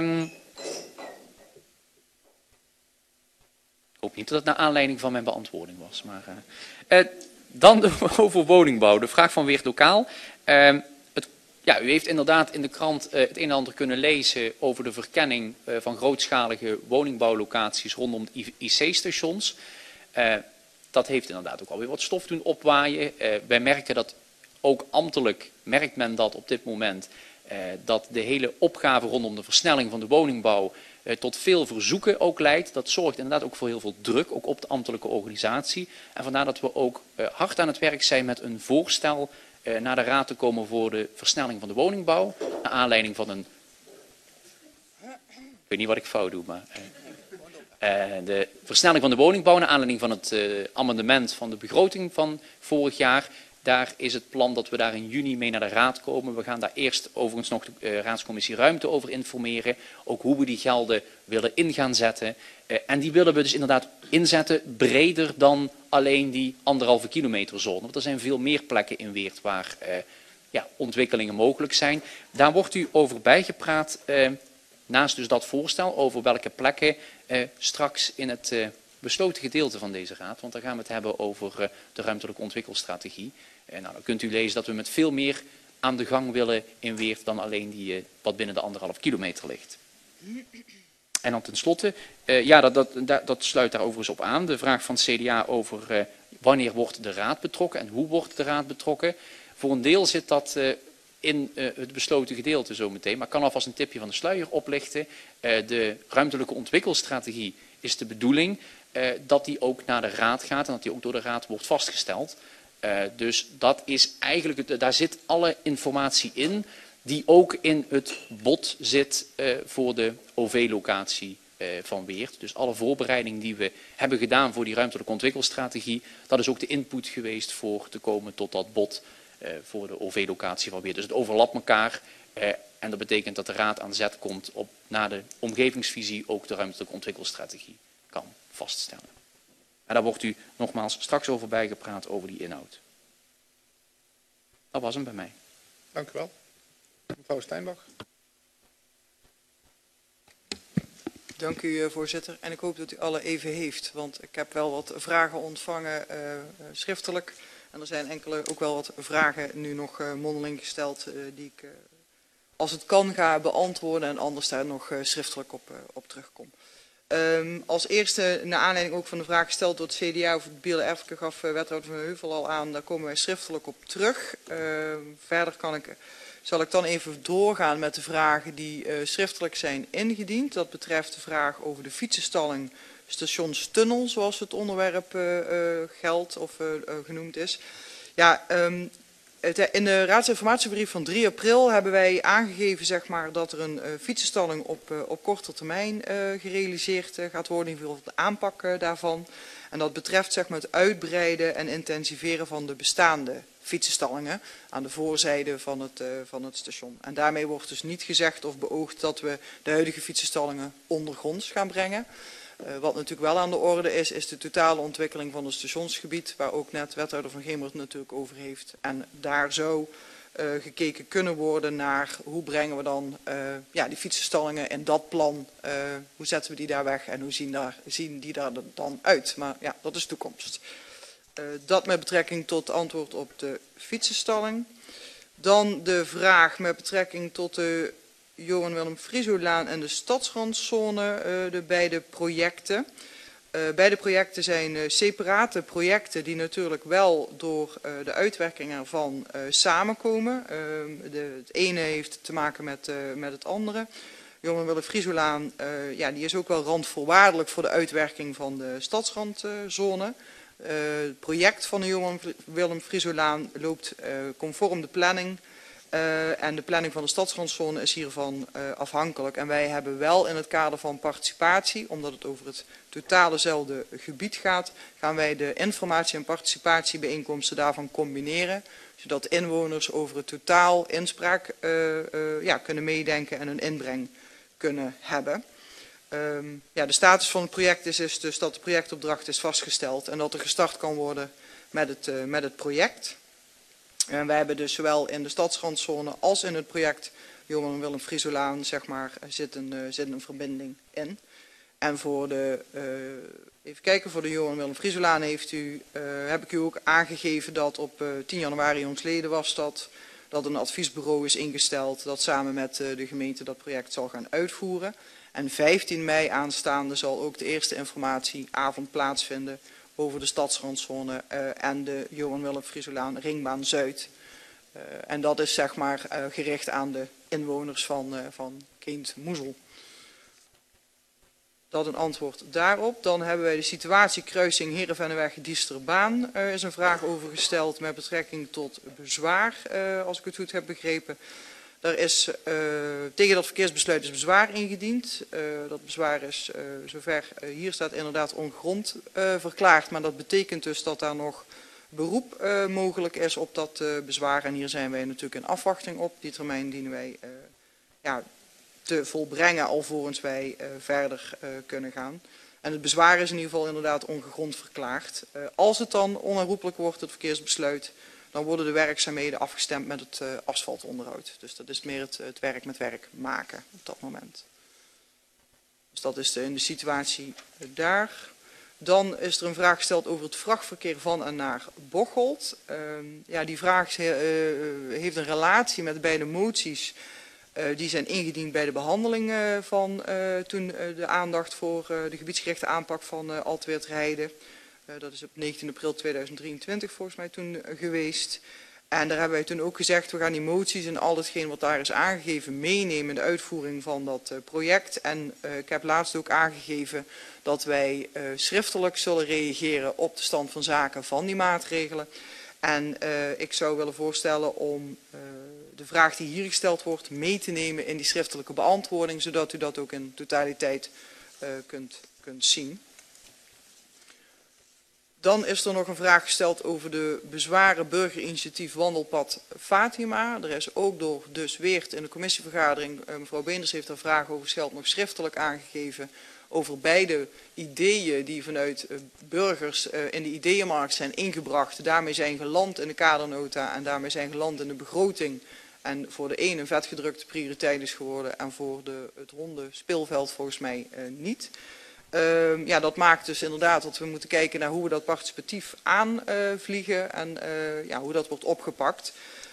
Ik hoop niet dat het naar aanleiding van mijn beantwoording was. Maar, dan over woningbouw. De vraag van Weert Lokaal. Ja, u heeft inderdaad in de krant het een en ander kunnen lezen over de verkenning van grootschalige woningbouwlocaties rondom IC-stations. Dat heeft inderdaad ook alweer wat stof doen opwaaien. Wij merken dat ook ambtelijk, merkt men dat op dit moment, dat de hele opgave rondom de versnelling van de woningbouw tot veel verzoeken ook leidt. Dat zorgt inderdaad ook voor heel veel druk, ook op de ambtelijke organisatie. En vandaar dat we ook hard aan het werk zijn met een voorstel naar de raad te komen voor de versnelling van de woningbouw. Naar aanleiding van een... Ik weet niet wat ik fout doe, maar... de versnelling van de woningbouw naar aanleiding van het amendement van de begroting van vorig jaar. Daar is het plan dat we daar in juni mee naar de raad komen. We gaan daar eerst overigens nog de raadscommissie ruimte over informeren. Ook hoe we die gelden willen in gaan zetten. En die willen we dus inderdaad inzetten breder dan alleen die 1,5 kilometer zone. Want er zijn veel meer plekken in Weert waar ja, ontwikkelingen mogelijk zijn. Daar wordt u over bijgepraat naast dus dat voorstel over welke plekken straks in het besloten gedeelte van deze raad, want dan gaan we het hebben over de ruimtelijke ontwikkelstrategie. Nou, dan kunt u lezen dat we met veel meer aan de gang willen in Weert dan alleen die wat binnen de 1,5 kilometer ligt. En dan tenslotte, dat sluit daar overigens op aan, de vraag van het CDA over wanneer wordt de raad betrokken en hoe wordt de raad betrokken. Voor een deel zit dat in het besloten gedeelte zometeen, maar ik kan alvast een tipje van de sluier oplichten. De ruimtelijke ontwikkelstrategie is de bedoeling dat die ook naar de raad gaat en dat die ook door de raad wordt vastgesteld. Dus dat is eigenlijk, daar zit alle informatie in die ook in het bod zit voor de OV-locatie van Weert. Dus alle voorbereiding die we hebben gedaan voor die ruimtelijke ontwikkelstrategie, dat is ook de input geweest voor te komen tot dat bod voor de OV-locatie van Weert. Dus het overlapt elkaar en dat betekent dat de raad aan zet komt op na de omgevingsvisie ook de ruimtelijke ontwikkelstrategie kan vaststellen. En daar wordt u nogmaals straks over bijgepraat over die inhoud. Dat was hem bij mij. Dank u wel. Mevrouw Steinbach. Dank u, voorzitter. En ik hoop dat u alle even heeft, want ik heb wel wat vragen ontvangen schriftelijk. En er zijn enkele ook wel wat vragen nu nog mondeling gesteld die ik, als het kan, ga beantwoorden en anders daar nog schriftelijk op terugkom. Als eerste, naar aanleiding ook van de vraag gesteld door het CDA over het Bieler-Erfke, gaf wethouder Van Heuvel al aan, daar komen wij schriftelijk op terug. Verder zal ik dan even doorgaan met de vragen die schriftelijk zijn ingediend. Dat betreft de vraag over de fietsenstalling stationstunnel, zoals het onderwerp geldt of genoemd is. Ja, in de raadsinformatiebrief van 3 april hebben wij aangegeven, zeg maar, dat er een fietsenstalling op korte termijn gerealiseerd gaat worden, in ieder geval de aanpak daarvan. En dat betreft, zeg maar, het uitbreiden en intensiveren van de bestaande fietsenstallingen aan de voorzijde van het station. En daarmee wordt dus niet gezegd of beoogd dat we de huidige fietsenstallingen ondergronds gaan brengen. Wat natuurlijk wel aan de orde is, is de totale ontwikkeling van het stationsgebied, waar ook net wethouder Van Gemert natuurlijk over heeft. En daar zou gekeken kunnen worden naar hoe brengen we dan die fietsenstallingen in dat plan, hoe zetten we die daar weg en hoe zien die daar dan uit. Maar ja, dat is toekomst. Dat met betrekking tot antwoord op de fietsenstalling. Dan de vraag met betrekking tot de Johan Willem Friesolaan en de stadsrandzone, de beide projecten. Beide projecten zijn separate projecten die natuurlijk wel door de uitwerking ervan samenkomen. Het ene heeft te maken met het andere. Johan Willem Friesolaan, die is ook wel randvoorwaardelijk voor de uitwerking van de stadsrandzone. Het project van de Johan Willem Friesolaan loopt conform de planning. En de planning van de stadsrandzone is hiervan afhankelijk. En wij hebben wel in het kader van participatie, omdat het over het totalezelfde gebied gaat, gaan wij de informatie- en participatiebijeenkomsten daarvan combineren. Zodat inwoners over het totaal inspraak kunnen meedenken en een inbreng kunnen hebben. De status van het project is dus dat de projectopdracht is vastgesteld en dat er gestart kan worden met het project. En wij hebben dus zowel in de stadsrandzone als in het project Johan Willem Friesolaan, zeg maar, zit een verbinding in. En voor de, voor de Johan Willem Friesolaan heb ik u ook aangegeven dat op 10 januari jongsleden was dat een adviesbureau is ingesteld dat samen met de gemeente dat project zal gaan uitvoeren. En 15 mei aanstaande zal ook de eerste informatieavond plaatsvinden over de stadsrandzone en de Johan Willem Friesolaan Ringbaan Zuid. En dat is, zeg maar, gericht aan de inwoners van Keent-Moezel. Dat een antwoord daarop. Dan hebben wij de situatie kruising Heerenvenneweg-Diesterbaan. Er is een vraag over gesteld met betrekking tot bezwaar, als ik het goed heb begrepen. Er is tegen dat verkeersbesluit is bezwaar ingediend. Dat bezwaar is, zover hier staat, inderdaad ongrond verklaard. Maar dat betekent dus dat daar nog beroep mogelijk is op dat bezwaar. En hier zijn wij natuurlijk in afwachting op. Die termijn dienen wij te volbrengen alvorens wij verder kunnen gaan. En het bezwaar is in ieder geval inderdaad ongegrond verklaard. Als het dan onherroepelijk wordt, het verkeersbesluit, dan worden de werkzaamheden afgestemd met het asfaltonderhoud. Dus dat is meer het werk met werk maken op dat moment. Dus dat is in de situatie daar. Dan is er een vraag gesteld over het vrachtverkeer van en naar Bocholt. Ja, die vraag heeft een relatie met beide moties. Die zijn ingediend bij de behandeling van toen de aandacht voor de gebiedsgerichte aanpak van Altweert-Rijden. Dat is op 19 april 2023 volgens mij toen geweest. En daar hebben wij toen ook gezegd, we gaan die moties en al hetgeen wat daar is aangegeven meenemen in de uitvoering van dat project. En ik heb laatst ook aangegeven dat wij schriftelijk zullen reageren op de stand van zaken van die maatregelen. En ik zou willen voorstellen om de vraag die hier gesteld wordt mee te nemen in die schriftelijke beantwoording, zodat u dat ook in totaliteit kunt zien. Dan is er nog een vraag gesteld over de bezwaren burgerinitiatief wandelpad Fatima. Er is ook door Dus Weert in de commissievergadering, mevrouw Beenders heeft daar vragen over gesteld, nog schriftelijk aangegeven over beide ideeën die vanuit burgers in de ideeënmarkt zijn ingebracht. Daarmee zijn geland in de kadernota en daarmee zijn geland in de begroting. En voor de een vetgedrukte prioriteit is geworden en voor het hondenspeelveld volgens mij niet. Ja, dat maakt dus inderdaad dat we moeten kijken naar hoe we dat participatief aanvliegen en ja, hoe dat wordt opgepakt.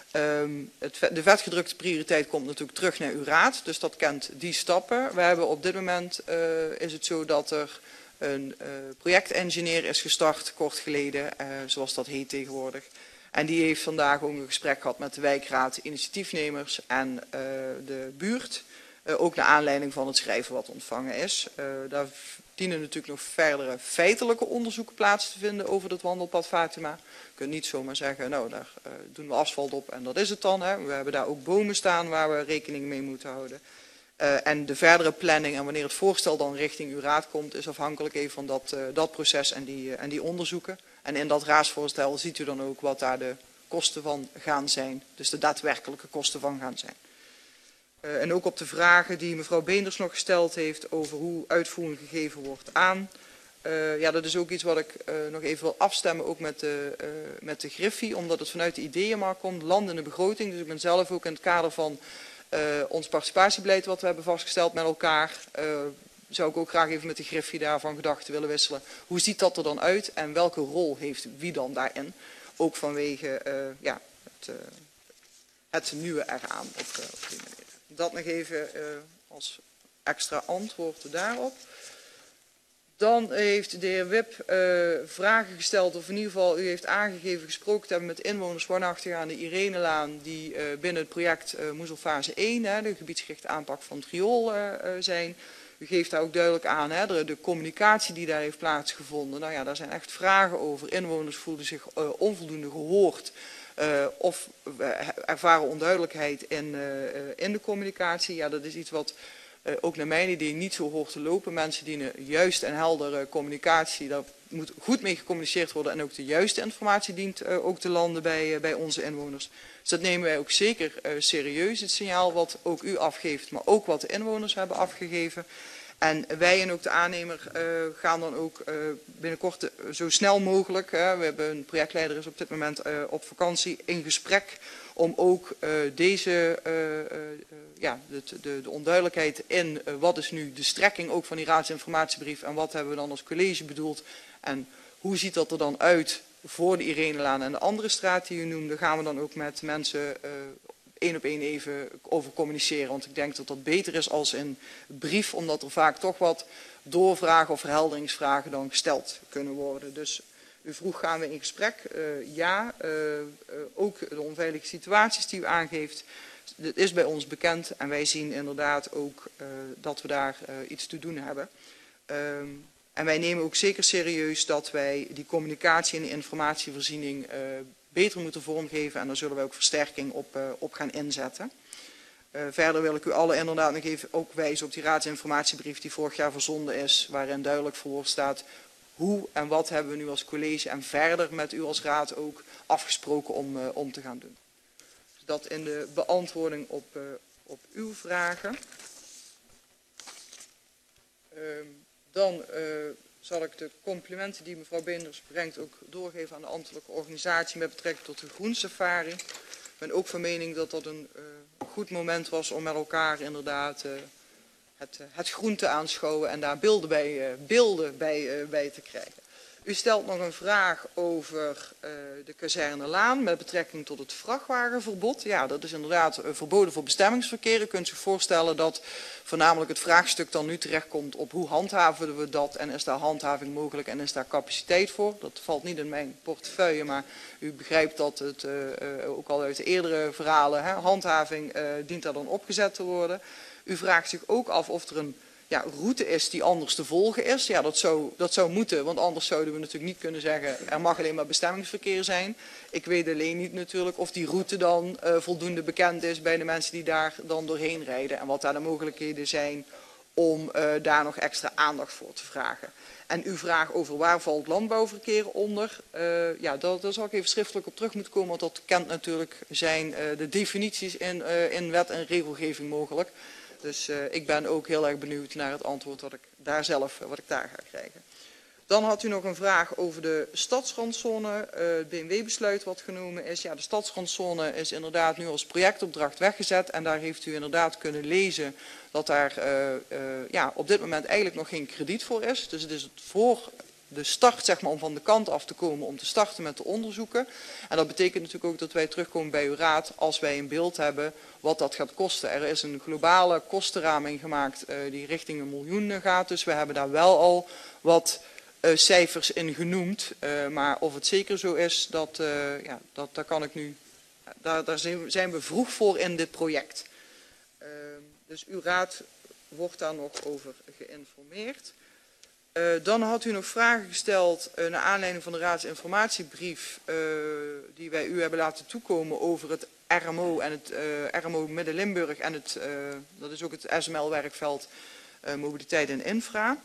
De vetgedrukte prioriteit komt natuurlijk terug naar uw raad, dus dat kent die stappen. We hebben op dit moment is het zo dat er een projectengineer is gestart kort geleden, zoals dat heet tegenwoordig. En die heeft vandaag ook een gesprek gehad met de wijkraad, initiatiefnemers en de buurt. Ook naar aanleiding van het schrijven wat ontvangen is. Daar dienen natuurlijk nog verdere feitelijke onderzoeken plaats te vinden over het wandelpad Fatima. Je kunt niet zomaar zeggen, nou daar doen we asfalt op en dat is het dan. Hè. We hebben daar ook bomen staan waar we rekening mee moeten houden. En de verdere planning en wanneer het voorstel dan richting uw raad komt, is afhankelijk even van dat proces en die onderzoeken. En in dat raadsvoorstel ziet u dan ook wat daar de kosten van gaan zijn. Dus de daadwerkelijke kosten van gaan zijn. En ook op de vragen die mevrouw Beenders nog gesteld heeft over hoe uitvoering gegeven wordt aan. Ja, dat is ook iets wat ik nog even wil afstemmen, ook met de Griffie, omdat het vanuit de ideeënmarkt komt, land in de begroting. Dus ik ben zelf ook in het kader van ons participatiebeleid wat we hebben vastgesteld met elkaar, zou ik ook graag even met de Griffie daarvan gedachten willen wisselen. Hoe ziet dat er dan uit en welke rol heeft wie dan daarin? Ook vanwege ja, het nieuwe eraan op die manier. Dat nog even als extra antwoord daarop. Dan heeft de heer Wip vragen gesteld, of in ieder geval u heeft aangegeven gesproken te hebben met inwoners woonachtig aan de Irenelaan, die binnen het project Moezelfase 1, de gebiedsgerichte aanpak van het riool zijn. U geeft daar ook duidelijk aan, de communicatie die daar heeft plaatsgevonden. Nou ja, daar zijn echt vragen over. Inwoners voelden zich onvoldoende gehoord. Of ervaren onduidelijkheid in de communicatie. Ja, dat is iets wat ook naar mijn idee niet zo hoort te lopen. Mensen dienen juist en heldere communicatie. Daar moet goed mee gecommuniceerd worden en ook de juiste informatie dient ook te landen bij onze inwoners. Dus dat nemen wij ook zeker serieus, het signaal wat ook u afgeeft, maar ook wat de inwoners hebben afgegeven. En wij en ook de aannemer gaan dan ook binnenkort zo snel mogelijk, we hebben een projectleider is op dit moment op vakantie, in gesprek om ook deze, ja, de onduidelijkheid in wat is nu de strekking ook van die raadsinformatiebrief en wat hebben we dan als college bedoeld en hoe ziet dat er dan uit voor de Irenelaan en de andere straat die u noemde, gaan we dan ook met mensen één op één even over communiceren. Want ik denk dat dat beter is als in brief, omdat er vaak toch wat doorvragen of verhelderingsvragen dan gesteld kunnen worden. Dus u vroeg, gaan we in gesprek? Ja, ook de onveilige situaties die u aangeeft, dit is bij ons bekend en wij zien inderdaad ook dat we daar iets te doen hebben. En wij nemen ook zeker serieus dat wij die communicatie en de informatievoorziening beter moeten vormgeven en daar zullen wij ook versterking op gaan inzetten. Verder wil ik u allen inderdaad nog even ook wijzen op die raadsinformatiebrief die vorig jaar verzonden is, waarin duidelijk verwoord staat hoe en wat hebben we nu als college en verder met u als raad ook afgesproken om te gaan doen. Dus dat in de beantwoording op uw vragen. Dan zal ik de complimenten die mevrouw Beenders brengt ook doorgeven aan de ambtelijke organisatie met betrekking tot de groensafari. Ik ben ook van mening dat dat een goed moment was om met elkaar inderdaad het groente aanschouwen en daar beelden bij te krijgen. U stelt nog een vraag over de Kazernelaan met betrekking tot het vrachtwagenverbod. Ja, dat is inderdaad verboden voor bestemmingsverkeer. U kunt zich voorstellen dat voornamelijk het vraagstuk dan nu terechtkomt op hoe handhaven we dat en is daar handhaving mogelijk en is daar capaciteit voor. Dat valt niet in mijn portefeuille, maar u begrijpt dat het ook al uit de eerdere verhalen, handhaving dient daar dan opgezet te worden. U vraagt zich ook af of er een route is die anders te volgen is. Ja, dat zou moeten, want anders zouden we natuurlijk niet kunnen zeggen er mag alleen maar bestemmingsverkeer zijn. Ik weet alleen niet natuurlijk of die route dan voldoende bekend is bij de mensen die daar dan doorheen rijden. En wat daar de mogelijkheden zijn om daar nog extra aandacht voor te vragen. En uw vraag over waar valt landbouwverkeer onder, daar zal ik even schriftelijk op terug moeten komen, want dat kent natuurlijk zijn de definities in wet en regelgeving mogelijk. Dus ik ben ook heel erg benieuwd naar het antwoord wat ik daar ga krijgen. Dan had u nog een vraag over de stadsrandzone, het BMW-besluit wat genomen is. Ja, de stadsrandzone is inderdaad nu als projectopdracht weggezet en daar heeft u inderdaad kunnen lezen dat daar op dit moment eigenlijk nog geen krediet voor is. Dus het is voor de start, zeg maar, om van de kant af te komen om te starten met de onderzoeken. En dat betekent natuurlijk ook dat wij terugkomen bij uw raad als wij een beeld hebben wat dat gaat kosten. Er is een globale kostenraming gemaakt die richting 1 miljoen gaat. Dus we hebben daar wel al wat cijfers in genoemd. Maar of het zeker zo is, dat kan ik nu. Daar zijn we vroeg voor in dit project. Dus uw raad wordt daar nog over geïnformeerd. Dan had u nog vragen gesteld naar aanleiding van de raadsinformatiebrief die wij u hebben laten toekomen over het RMO en het RMO Midden-Limburg en dat is ook het SML-werkveld Mobiliteit en Infra.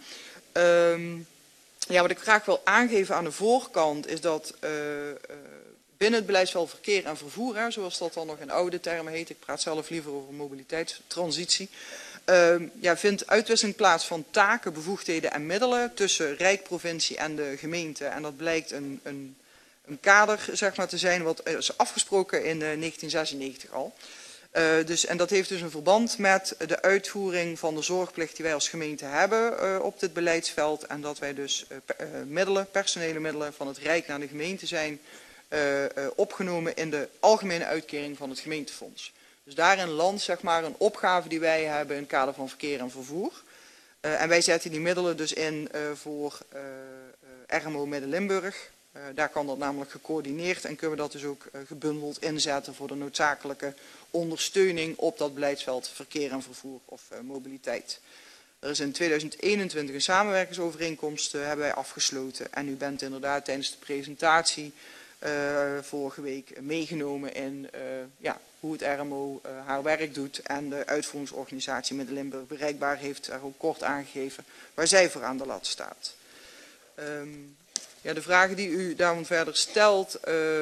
Wat ik graag wil aangeven aan de voorkant is dat binnen het beleidsveld verkeer en vervoer, zoals dat dan nog in oude termen heet, ik praat zelf liever over mobiliteitstransitie, vindt uitwisseling plaats van taken, bevoegdheden en middelen tussen Rijk, provincie en de gemeente. En dat blijkt een kader, zeg maar, te zijn wat is afgesproken in 1996 al. En dat heeft dus een verband met de uitvoering van de zorgplicht die wij als gemeente hebben op dit beleidsveld. En dat wij dus personele middelen van het Rijk naar de gemeente zijn opgenomen in de algemene uitkering van het gemeentefonds. Dus daarin landt, zeg maar, een opgave die wij hebben in het kader van verkeer en vervoer. En wij zetten die middelen dus in voor RMO Midden-Limburg. Daar kan dat namelijk gecoördineerd en kunnen we dat dus ook gebundeld inzetten voor de noodzakelijke ondersteuning op dat beleidsveld verkeer en vervoer of mobiliteit. Er is in 2021 een samenwerkingsovereenkomst hebben wij afgesloten en u bent inderdaad tijdens de presentatie vorige week meegenomen in hoe het RMO haar werk doet en de uitvoeringsorganisatie Midden-Limburg Bereikbaar heeft daar ook kort aangegeven waar zij voor aan de lat staat. De vragen die u daarom verder stelt,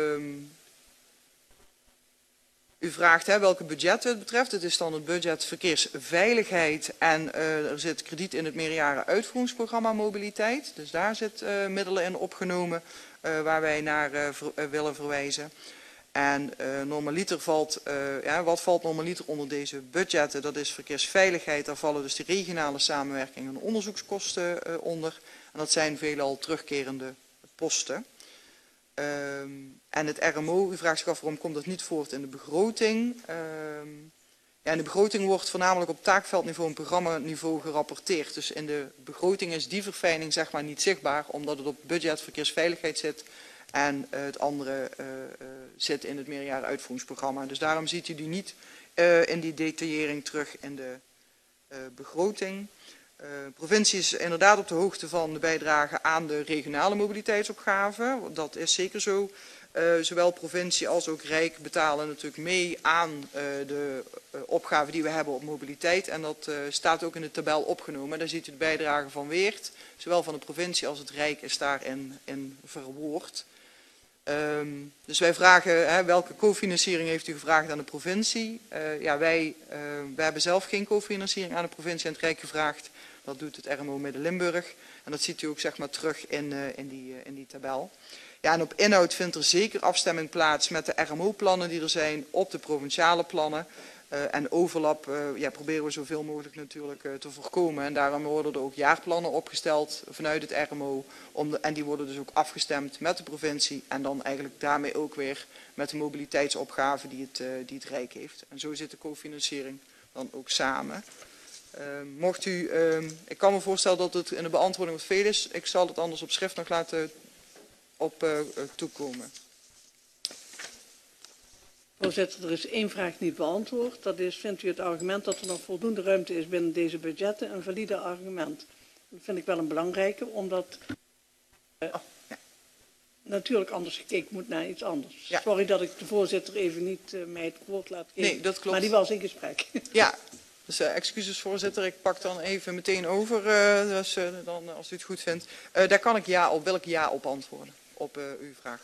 u vraagt welke budgetten het betreft. Het is dan het budget verkeersveiligheid en er zit krediet in het meerjaren uitvoeringsprogramma mobiliteit. Dus daar zit middelen in opgenomen waar wij naar willen verwijzen. En normaliter valt, wat valt normaliter onder deze budgetten? Dat is verkeersveiligheid, daar vallen dus de regionale samenwerking en onderzoekskosten onder. En dat zijn veelal terugkerende posten. En het RMO, u vraagt zich af waarom komt dat niet voort in de begroting. In de begroting wordt voornamelijk op taakveldniveau en programmaniveau gerapporteerd. Dus in de begroting is die verfijning, zeg maar, niet zichtbaar, omdat het op budget verkeersveiligheid zit en het andere zit in het meerjaren uitvoeringsprogramma. Dus daarom ziet u die niet in die detaillering terug in de begroting. De provincie is inderdaad op de hoogte van de bijdrage aan de regionale mobiliteitsopgave. Dat is zeker zo. Zowel provincie als ook Rijk betalen natuurlijk mee aan de opgave die we hebben op mobiliteit. En dat staat ook in de tabel opgenomen. Daar ziet u de bijdrage van Weert. Zowel van de provincie als het Rijk is daarin verwoord. Dus wij vragen, welke cofinanciering heeft u gevraagd aan de provincie? Wij hebben zelf geen cofinanciering aan de provincie en het Rijk gevraagd. Dat doet het RMO Midden-Limburg. En dat ziet u ook, zeg maar, terug in die tabel. Ja, en op inhoud vindt er zeker afstemming plaats met de RMO-plannen die er zijn op de provinciale plannen. En overlap proberen we zoveel mogelijk natuurlijk te voorkomen. En daarom worden er ook jaarplannen opgesteld vanuit het RMO. En die worden dus ook afgestemd met de provincie. En dan eigenlijk daarmee ook weer met de mobiliteitsopgave die het Rijk heeft. En zo zit de cofinanciering dan ook samen. Ik kan me voorstellen dat het in de beantwoording wat veel is. Ik zal het anders op schrift nog laten toekomen. Voorzitter, er is één vraag niet beantwoord. Dat is, vindt u het argument dat er nog voldoende ruimte is binnen deze budgetten een valide argument? Dat vind ik wel een belangrijke, omdat natuurlijk anders gekeken moet naar iets anders. Ja. Sorry dat ik de voorzitter even niet mij het woord laat geven. Nee, dat klopt. Maar die was in gesprek. Ja. Dus excuses voorzitter, ik pak dan even meteen over, dan, als u het goed vindt. Daar kan ik wil ik ja op antwoorden, op uw vraag.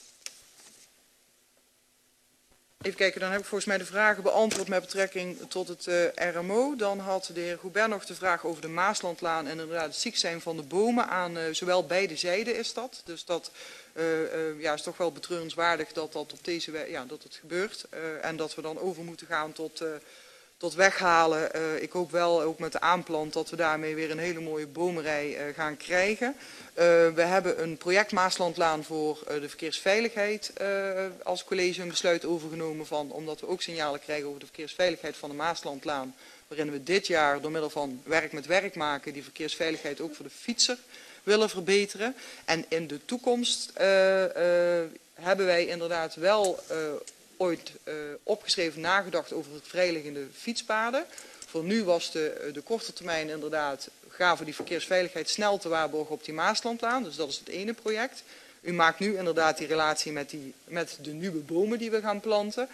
Even kijken, dan heb ik volgens mij de vragen beantwoord met betrekking tot het RMO. Dan had de heer Goubert nog de vraag over de Maaslandlaan en inderdaad het ziek zijn van de bomen aan zowel beide zijden is dat. Dus dat is toch wel betreurenswaardig dat dat op deze dat het gebeurt. En dat we dan over moeten gaan tot weghalen. Ik hoop wel, ook met de aanplant, dat we daarmee weer een hele mooie bomenrij gaan krijgen. We hebben een project Maaslandlaan voor de verkeersveiligheid als college een besluit overgenomen omdat we ook signalen krijgen over de verkeersveiligheid van de Maaslandlaan. Waarin we dit jaar door middel van werk met werk maken die verkeersveiligheid ook voor de fietser willen verbeteren. En in de toekomst hebben wij inderdaad wel ooit opgeschreven nagedacht over het vrijliggende fietspaden. Voor nu was de korte termijn inderdaad gaven die verkeersveiligheid snel te waarborgen op die Maaslandlaan. Dus dat is het ene project. U maakt nu inderdaad die relatie met de nieuwe bomen die we gaan planten.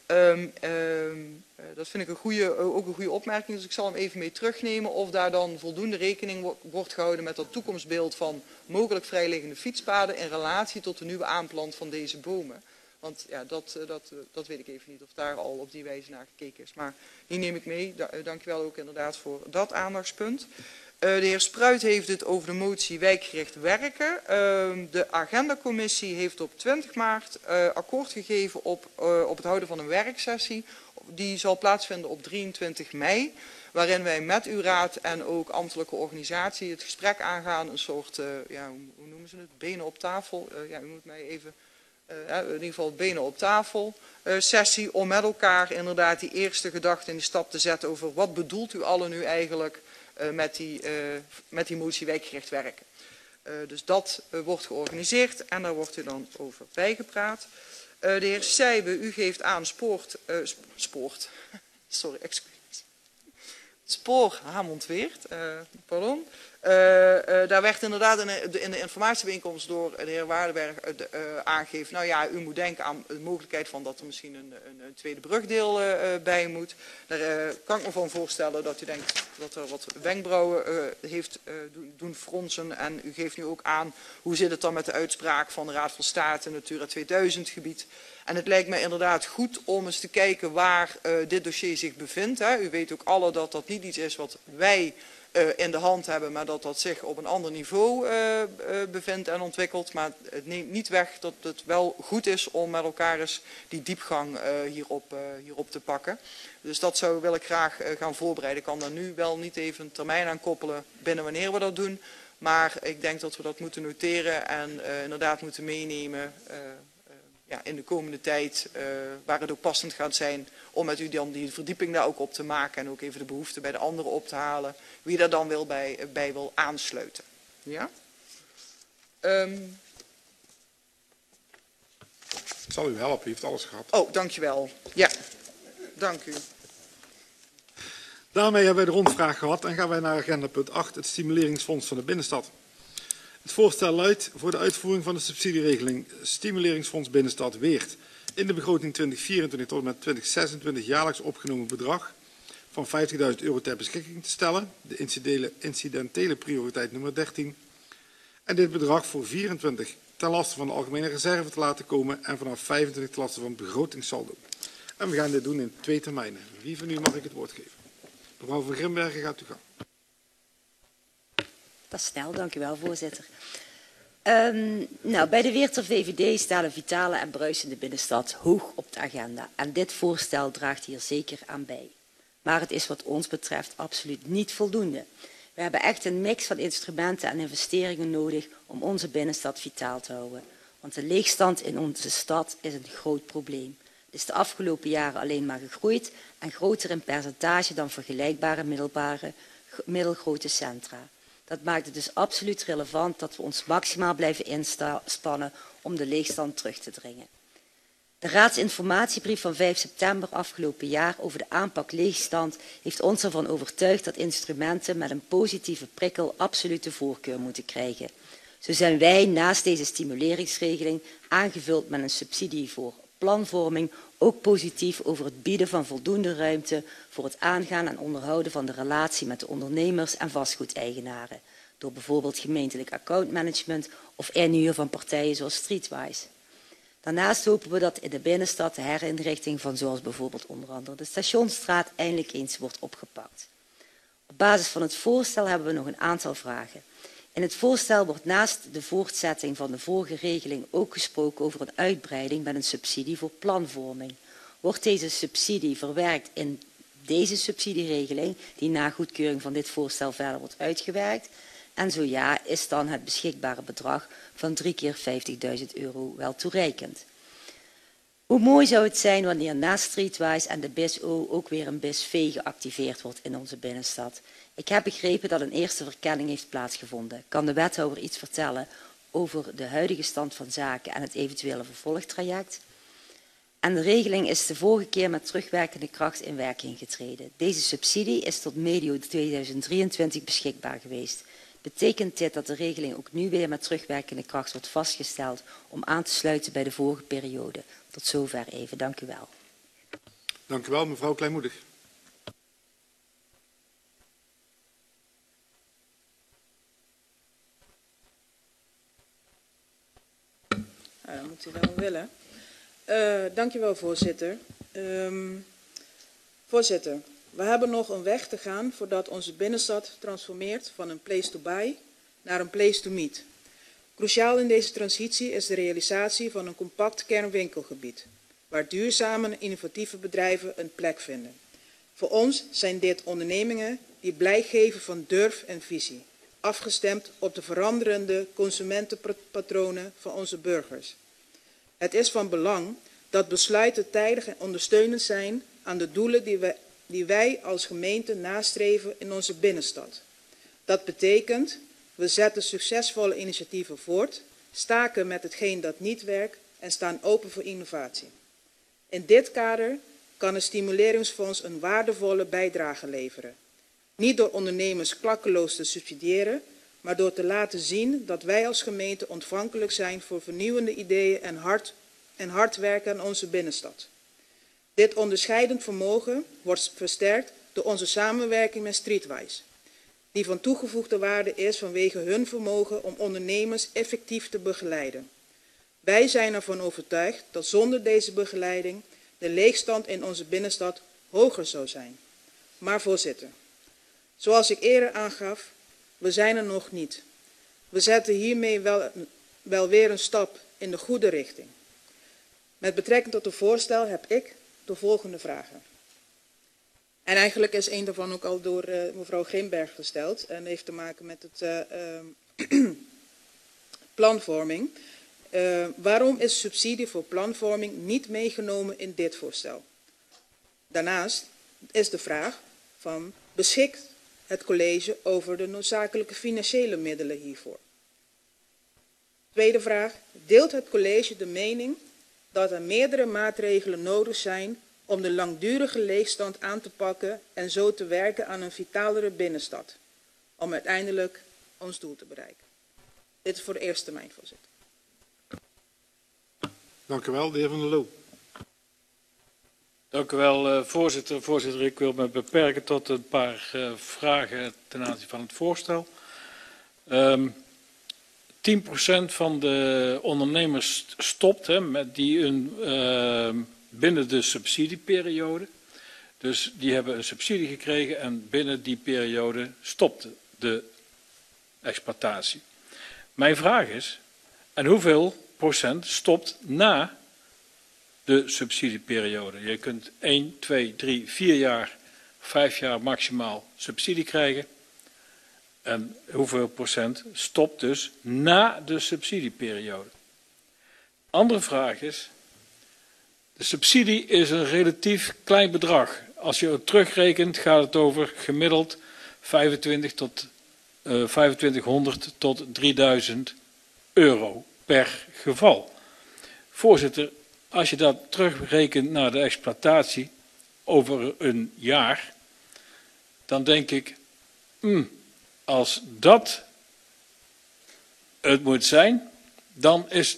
Dat vind ik ook een goede opmerking, dus ik zal hem even mee terugnemen of daar dan voldoende rekening wordt gehouden met dat toekomstbeeld van mogelijk vrijliggende fietspaden in relatie tot de nieuwe aanplant van deze bomen. Want ja, dat weet ik even niet of daar al op die wijze naar gekeken is. Maar die neem ik mee. Dank u wel ook inderdaad voor dat aandachtspunt. De heer Spruit heeft het over de motie wijkgericht werken. De agendacommissie heeft op 20 maart akkoord gegeven op het houden van een werksessie. Die zal plaatsvinden op 23 mei. Waarin wij met uw raad en ook ambtelijke organisatie het gesprek aangaan. Een soort, hoe noemen ze het? Benen op tafel. U moet mij even... in ieder geval benen op tafel sessie om met elkaar inderdaad die eerste gedachte in die stap te zetten over wat bedoelt u allen nu eigenlijk met die motie wijkgericht werken. Dus dat wordt georganiseerd en daar wordt u dan over bijgepraat. De heer Sijbe, u geeft aan Spoor Hamond-Weert, pardon. Daar werd inderdaad in de informatiebijeenkomst door de heer Waardenberg aangegeven, nou ja, u moet denken aan de mogelijkheid van dat er misschien een tweede brugdeel bij moet. Daar kan ik me van voorstellen dat u denkt dat er wat wenkbrauwen heeft doen fronsen. En u geeft nu ook aan, hoe zit het dan met de uitspraak van de Raad van State Natura 2000 gebied. En het lijkt mij inderdaad goed om eens te kijken waar dit dossier zich bevindt. Hè. U weet ook alle dat dat niet iets is wat wij in de hand hebben, maar dat dat zich op een ander niveau bevindt en ontwikkelt. Maar het neemt niet weg dat het wel goed is om met elkaar eens die diepgang hierop te pakken. Dus dat wil ik graag gaan voorbereiden. Ik kan daar nu wel niet even een termijn aan koppelen binnen wanneer we dat doen. Maar ik denk dat we dat moeten noteren en inderdaad moeten meenemen in de komende tijd, waar het ook passend gaat zijn om met u dan die verdieping daar ook op te maken en ook even de behoeften bij de anderen op te halen, wie daar dan bij wil aansluiten. Ja? Ik zal u helpen, u heeft alles gehad. Oh, dankjewel. Ja, dank u. Daarmee hebben wij de rondvraag gehad en gaan wij naar agenda punt 8, het stimuleringsfonds van de binnenstad. Het voorstel luidt voor de uitvoering van de subsidieregeling Stimuleringsfonds Binnenstad Weert in de begroting 2024 tot en met 2026 jaarlijks opgenomen bedrag van €50.000 ter beschikking te stellen, de incidentele prioriteit nummer 13, en dit bedrag voor 24 ten laste van de algemene reserve te laten komen en vanaf 25 ten laste van het begrotingssaldo. En we gaan dit doen in 2 termijnen. Wie van u mag ik het woord geven? Mevrouw van Grimbergen, gaat u gang. Dat is snel, dank u wel, voorzitter. Nou, bij de Weerter VVD staat een vitale en bruisende binnenstad hoog op de agenda. En dit voorstel draagt hier zeker aan bij. Maar het is wat ons betreft absoluut niet voldoende. We hebben echt een mix van instrumenten en investeringen nodig om onze binnenstad vitaal te houden. Want de leegstand in onze stad is een groot probleem. Het is de afgelopen jaren alleen maar gegroeid en groter in percentage dan vergelijkbare middelgrote centra. Dat maakt het dus absoluut relevant dat we ons maximaal blijven inspannen om de leegstand terug te dringen. De raadsinformatiebrief van 5 september afgelopen jaar over de aanpak leegstand heeft ons ervan overtuigd dat instrumenten met een positieve prikkel absolute voorkeur moeten krijgen. Zo zijn wij naast deze stimuleringsregeling, aangevuld met een subsidie voor planvorming, ook positief over het bieden van voldoende ruimte voor het aangaan en onderhouden van de relatie met de ondernemers en vastgoedeigenaren, door bijvoorbeeld gemeentelijk accountmanagement of inhuur van partijen zoals Streetwise. Daarnaast hopen we dat in de binnenstad de herinrichting van zoals bijvoorbeeld onder andere de Stationsstraat eindelijk eens wordt opgepakt. Op basis van het voorstel hebben we nog een aantal vragen. In het voorstel wordt naast de voortzetting van de vorige regeling ook gesproken over een uitbreiding met een subsidie voor planvorming. Wordt deze subsidie verwerkt in deze subsidieregeling, die na goedkeuring van dit voorstel verder wordt uitgewerkt? En zo ja, is dan het beschikbare bedrag van 3 keer €50.000 wel toereikend? Hoe mooi zou het zijn wanneer naast Streetwise en de BIS-O ook weer een BIS-V geactiveerd wordt in onze binnenstad. Ik heb begrepen dat een eerste verkenning heeft plaatsgevonden. Kan de wethouder iets vertellen over de huidige stand van zaken en het eventuele vervolgtraject? En de regeling is de vorige keer met terugwerkende kracht in werking getreden. Deze subsidie is tot medio 2023 beschikbaar geweest. Betekent dit dat de regeling ook nu weer met terugwerkende kracht wordt vastgesteld om aan te sluiten bij de vorige periode? Tot zover even. Dank u wel. Dank u wel, mevrouw Kleinmoedig. Dat moet u wel willen. Dank u wel, voorzitter. Voorzitter, we hebben nog een weg te gaan voordat onze binnenstad transformeert van een place to buy naar een place to meet. Cruciaal in deze transitie is de realisatie van een compact kernwinkelgebied, waar duurzame en innovatieve bedrijven een plek vinden. Voor ons zijn dit ondernemingen die blijk geven van durf en visie, afgestemd op de veranderende consumentenpatronen van onze burgers. Het is van belang dat besluiten tijdig en ondersteunend zijn aan de doelen die wij als gemeente nastreven in onze binnenstad. Dat betekent, we zetten succesvolle initiatieven voort, staken met hetgeen dat niet werkt en staan open voor innovatie. In dit kader kan het stimuleringsfonds een waardevolle bijdrage leveren. Niet door ondernemers klakkeloos te subsidiëren, maar door te laten zien dat wij als gemeente ontvankelijk zijn voor vernieuwende ideeën en hard werken aan onze binnenstad. Dit onderscheidend vermogen wordt versterkt door onze samenwerking met Streetwise, die van toegevoegde waarde is vanwege hun vermogen om ondernemers effectief te begeleiden. Wij zijn ervan overtuigd dat zonder deze begeleiding de leegstand in onze binnenstad hoger zou zijn. Maar voorzitter, zoals ik eerder aangaf, we zijn er nog niet. We zetten hiermee wel weer een stap in de goede richting. Met betrekking tot het voorstel heb ik de volgende vragen. En eigenlijk is een daarvan ook al door mevrouw Grimberg gesteld en heeft te maken met het planvorming. Waarom is subsidie voor planvorming niet meegenomen in dit voorstel? Daarnaast is de vraag van, beschikt het college over de noodzakelijke financiële middelen hiervoor? Tweede vraag, deelt het college de mening dat er meerdere maatregelen nodig zijn om de langdurige leegstand aan te pakken en zo te werken aan een vitalere binnenstad, om uiteindelijk ons doel te bereiken? Dit is voor de eerste termijn, voorzitter. Dank u wel, de heer Van der Loo. Dank u wel, voorzitter. Voorzitter, ik wil me beperken tot een paar vragen ten aanzien van het voorstel. 10% van de ondernemers stopt binnen de subsidieperiode. Dus die hebben een subsidie gekregen en binnen die periode stopt de exploitatie. Mijn vraag is, En hoeveel procent stopt na de subsidieperiode? Je kunt 1, 2, 3, 4 jaar, 5 jaar maximaal subsidie krijgen. En hoeveel procent stopt dus na de subsidieperiode? Andere vraag is, de subsidie is een relatief klein bedrag. Als je het terugrekent gaat het over gemiddeld 2500 tot 3000 euro per geval. Voorzitter, als je dat terugrekent naar de exploitatie over een jaar, dan denk ik, als dat het moet zijn, dan is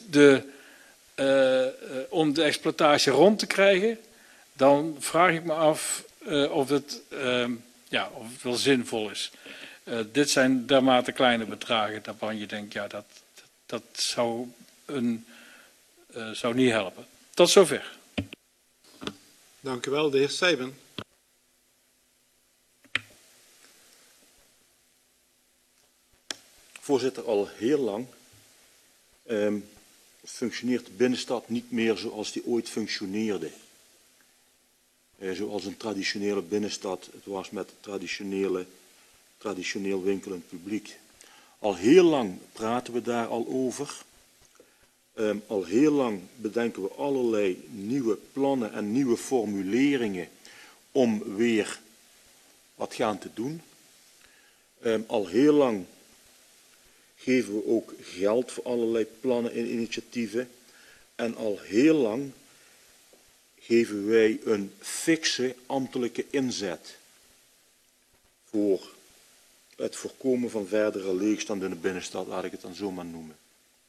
om de exploitatie rond te krijgen, dan vraag ik me af of het wel zinvol is. Dit zijn dermate kleine bedragen waarvan je denkt, ja, dat zou niet helpen. Tot zover. Dank u wel, de heer Seijben. Voorzitter, al heel lang functioneert de binnenstad niet meer zoals die ooit functioneerde. Zoals een traditionele binnenstad het was met traditioneel winkelend publiek. Al heel lang praten we daar al over. Al heel lang bedenken we allerlei nieuwe plannen en nieuwe formuleringen om weer wat gaan te doen. Al heel lang geven we ook geld voor allerlei plannen en initiatieven. En al heel lang geven wij een fikse ambtelijke inzet voor het voorkomen van verdere leegstand in de binnenstad, laat ik het dan zo maar noemen.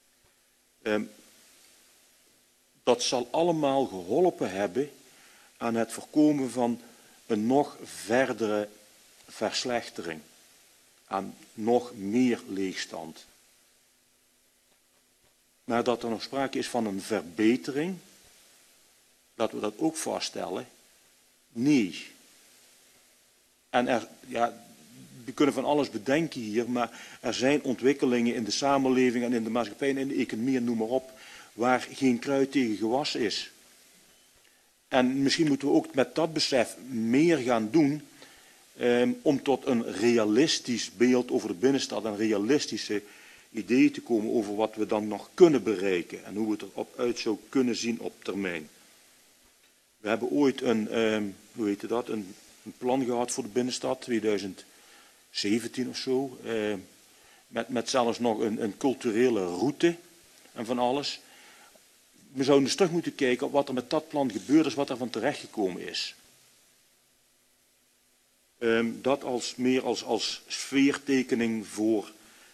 Dat zal allemaal geholpen hebben aan het voorkomen van een nog verdere verslechtering, aan nog meer leegstand. Maar dat er nog sprake is van een verbetering, dat we dat ook vaststellen, nee. En we kunnen van alles bedenken hier, maar er zijn ontwikkelingen in de samenleving en in de maatschappij en in de economie, noem maar op, waar geen kruid tegen gewas is. En misschien moeten we ook met dat besef meer gaan doen om tot een realistisch beeld over de binnenstad en realistische ideeën te komen over wat we dan nog kunnen bereiken en hoe we het erop uit zou kunnen zien op termijn. We hebben ooit een plan gehad voor de binnenstad, 2017 of zo, met zelfs nog een culturele route en van alles. We zouden dus terug moeten kijken op wat er met dat plan gebeurd is, wat er van terechtgekomen is. Dat meer als sfeertekening voor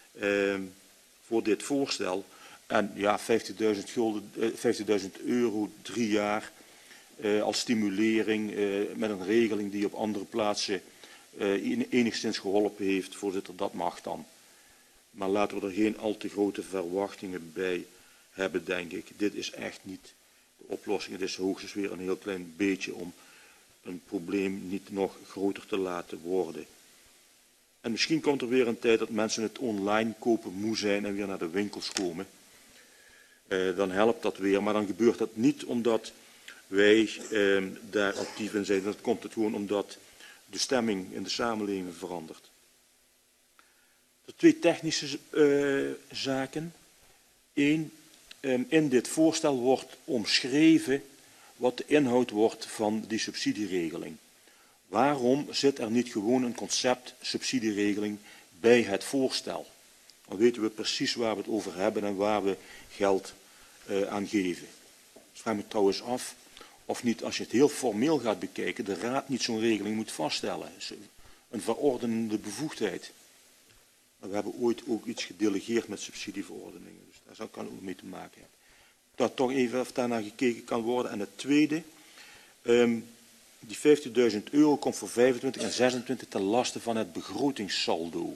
dit voorstel. En ja, 50.000 euro 3 jaar als stimulering met een regeling die op andere plaatsen enigszins geholpen heeft. Voorzitter, dat mag dan. Maar laten we er geen al te grote verwachtingen bij hebben, denk ik. Dit is echt niet de oplossing. Het is hoogstens weer een heel klein beetje om een probleem niet nog groter te laten worden. En misschien komt er weer een tijd dat mensen het online kopen moe zijn en weer naar de winkels komen. Dan helpt dat weer, maar dan gebeurt dat niet omdat wij daar actief in zijn. Dan komt het gewoon omdat de stemming in de samenleving verandert. Er 2 technische zaken. 1, in dit voorstel wordt omschreven wat de inhoud wordt van die subsidieregeling. Waarom zit er niet gewoon een concept subsidieregeling bij het voorstel? Dan weten we precies waar we het over hebben en waar we geld aan geven. Ik vraag me trouwens af of niet, als je het heel formeel gaat bekijken, de Raad niet zo'n regeling moet vaststellen. Een verordenende bevoegdheid. Maar we hebben ooit ook iets gedelegeerd met subsidieverordeningen. Dus daar kan ook mee te maken hebben. Dat toch even of daarnaar gekeken kan worden. En het tweede, die 50.000 euro komt voor 25 en 26 ten laste van het begrotingssaldo.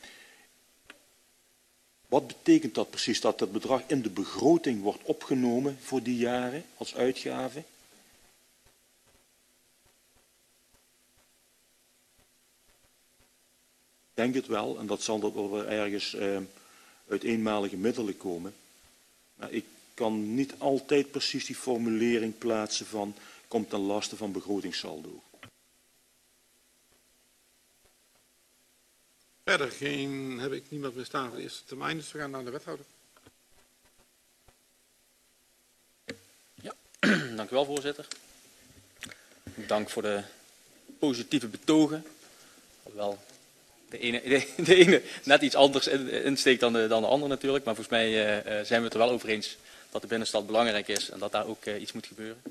Wat betekent dat precies, dat het bedrag in de begroting wordt opgenomen voor die jaren als uitgave? Ik denk het wel, en dat zal dat wel weer ergens uit eenmalige middelen komen. Maar ik kan niet altijd precies die formulering plaatsen van komt ten laste van begrotingssaldo. Verder heb ik niemand meer staan voor de eerste termijn, dus we gaan naar de wethouder. Ja, dank u wel, voorzitter. Dank voor de positieve betogen. Hoewel de ene net iets anders insteekt dan de ander natuurlijk. Maar volgens mij zijn we het er wel over eens dat de binnenstad belangrijk is en dat daar ook iets moet gebeuren.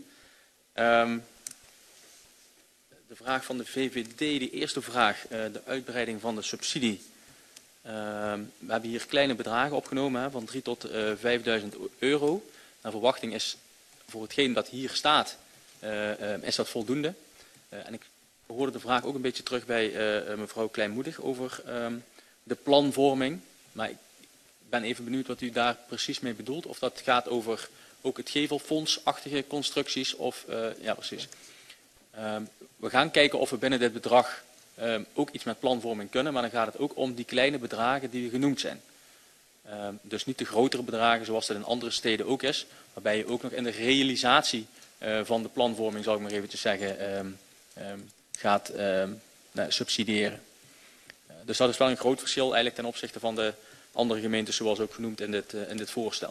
De vraag van de VVD, de eerste vraag, de uitbreiding van de subsidie. We hebben hier kleine bedragen opgenomen, van 3.000 tot 5.000 euro. Naar verwachting is voor hetgeen dat hier staat, is dat voldoende. En ik hoorde de vraag ook een beetje terug bij mevrouw Kleinmoedig over de planvorming. Maar ik ben even benieuwd wat u daar precies mee bedoelt. Of dat gaat over ook het gevelfondsachtige constructies. Of, ja, precies. We gaan kijken of we binnen dit bedrag ook iets met planvorming kunnen. Maar dan gaat het ook om die kleine bedragen die genoemd zijn. Dus niet de grotere bedragen zoals dat in andere steden ook is. Waarbij je ook nog in de realisatie van de planvorming, zal ik maar eventjes zeggen, gaat subsidiëren. Dus dat is wel een groot verschil eigenlijk ten opzichte van de andere gemeentes zoals ook genoemd in dit voorstel.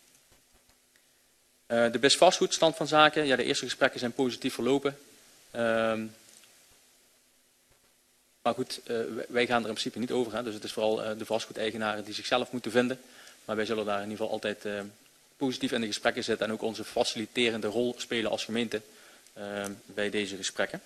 De BIS vastgoed, stand van zaken. Ja, de eerste gesprekken zijn positief verlopen. Maar goed, wij gaan er in principe niet over. Hè? Dus het is vooral de vastgoedeigenaren die zichzelf moeten vinden. Maar wij zullen daar in ieder geval altijd positief in de gesprekken zitten. En ook onze faciliterende rol spelen als gemeente bij deze gesprekken.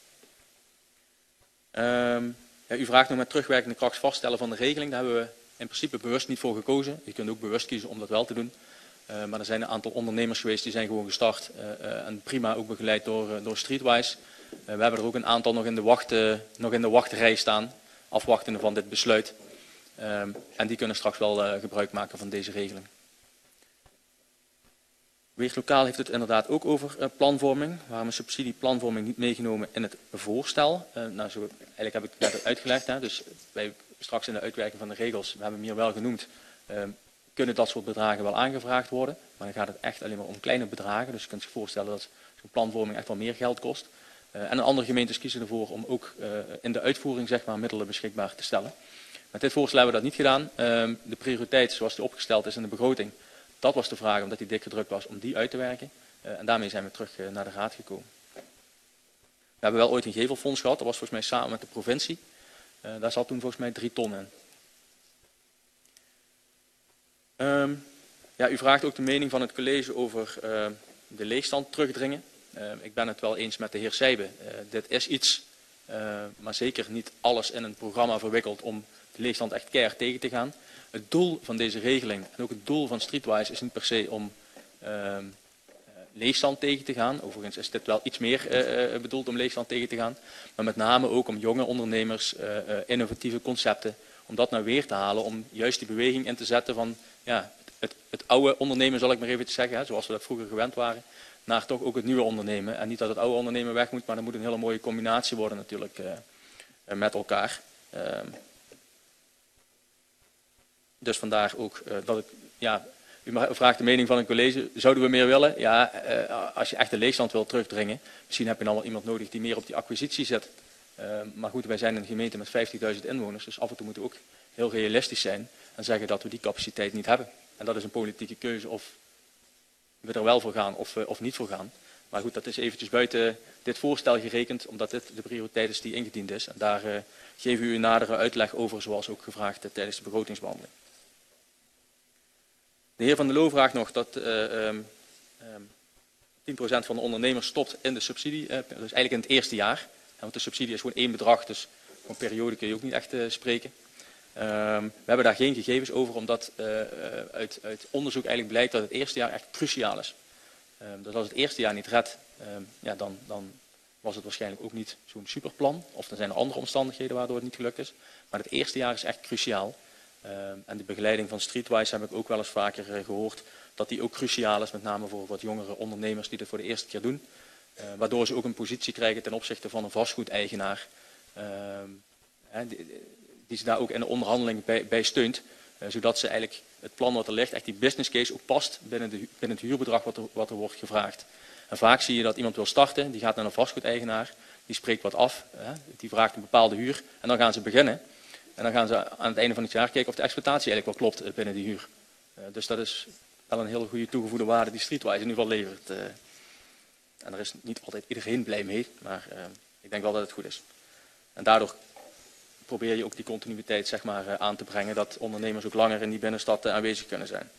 Ja, u vraagt nog met terugwerkende kracht vaststellen van de regeling. Daar hebben we in principe bewust niet voor gekozen. Je kunt ook bewust kiezen om dat wel te doen. Maar er zijn een aantal ondernemers geweest die zijn gewoon gestart. En prima ook begeleid door Streetwise. We hebben er ook een aantal nog in de wachtrij staan. Afwachtende van dit besluit. En die kunnen straks wel gebruik maken van deze regeling. Weerlokaal heeft het inderdaad ook over planvorming. Waarom is subsidieplanvorming niet meegenomen in het voorstel? Eigenlijk heb ik het net uitgelegd. Hè? Dus wij straks in de uitwerking van de regels, we hebben hem hier wel genoemd, kunnen dat soort bedragen wel aangevraagd worden. Maar dan gaat het echt alleen maar om kleine bedragen. Dus je kunt je voorstellen dat zo'n planvorming echt wel meer geld kost. En andere gemeentes kiezen ervoor om ook in de uitvoering zeg maar, middelen beschikbaar te stellen. Met dit voorstel hebben we dat niet gedaan. De prioriteit zoals die opgesteld is in de begroting, dat was de vraag omdat die dik gedrukt was om die uit te werken. En daarmee zijn we terug naar de raad gekomen. We hebben wel ooit een gevelfonds gehad. Dat was volgens mij samen met de provincie. Daar zat toen volgens mij 3 ton in. Ja, u vraagt ook de mening van het college over de leegstand terugdringen. Ik ben het wel eens met de heer Sijbe. Dit is iets, maar zeker niet alles in een programma verwikkeld om de leegstand echt keihard tegen te gaan. Het doel van deze regeling en ook het doel van Streetwise is niet per se om leegstand tegen te gaan. Overigens is dit wel iets meer bedoeld om leegstand tegen te gaan. Maar met name ook om jonge ondernemers, innovatieve concepten, om dat nou weer te halen. Om juist die beweging in te zetten van ja, het oude ondernemen, zal ik maar even zeggen, hè, zoals we dat vroeger gewend waren, naar toch ook het nieuwe ondernemen. En niet dat het oude ondernemen weg moet, maar dat moet een hele mooie combinatie worden natuurlijk met elkaar. Dus vandaar ook dat ik, ja, u vraagt de mening van een college, zouden we meer willen? Ja, als je echt de leegstand wil terugdringen, misschien heb je dan wel iemand nodig die meer op die acquisitie zit. Maar goed, wij zijn een gemeente met 50.000 inwoners, dus af en toe moeten we ook heel realistisch zijn en zeggen dat we die capaciteit niet hebben. En dat is een politieke keuze of we er wel voor gaan of niet voor gaan. Maar goed, dat is eventjes buiten dit voorstel gerekend, omdat dit de prioriteit is die ingediend is. En daar geven we u een nadere uitleg over, zoals ook gevraagd tijdens de begrotingsbehandeling. De heer Van der Loo vraagt nog dat 10% van de ondernemers stopt in de subsidie, dus eigenlijk in het eerste jaar. Want de subsidie is gewoon één bedrag, dus van periode kun je ook niet echt spreken. We hebben daar geen gegevens over, omdat uit onderzoek eigenlijk blijkt dat het eerste jaar echt cruciaal is. Dus als het eerste jaar niet redt, ja, dan was het waarschijnlijk ook niet zo'n superplan. Of dan zijn er andere omstandigheden waardoor het niet gelukt is. Maar het eerste jaar is echt cruciaal. En de begeleiding van Streetwise heb ik ook wel eens vaker gehoord dat die ook cruciaal is, met name voor wat jongere ondernemers die dit voor de eerste keer doen. Waardoor ze ook een positie krijgen ten opzichte van een vastgoedeigenaar. Die ze daar ook in de onderhandeling bij steunt. Zodat ze eigenlijk het plan wat er ligt, echt die business case ook past binnen het huurbedrag wat er wordt gevraagd. En vaak zie je dat iemand wil starten, die gaat naar een vastgoedeigenaar, die spreekt wat af, die vraagt een bepaalde huur en dan gaan ze beginnen. En dan gaan ze aan het einde van het jaar kijken of de exploitatie eigenlijk wel klopt binnen die huur. Dus dat is wel een hele goede toegevoegde waarde die Streetwise in ieder geval levert. En daar is niet altijd iedereen blij mee, maar ik denk wel dat het goed is. En daardoor probeer je ook die continuïteit zeg maar, aan te brengen, dat ondernemers ook langer in die binnenstad aanwezig kunnen zijn.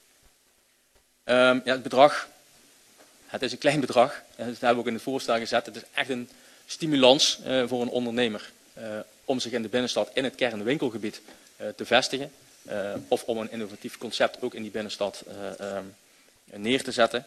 Ja, het bedrag, het is een klein bedrag, dat hebben we ook in het voorstel gezet. Het is echt een stimulans voor een ondernemer om zich in de binnenstad in het kernwinkelgebied te vestigen. Of om een innovatief concept ook in die binnenstad neer te zetten.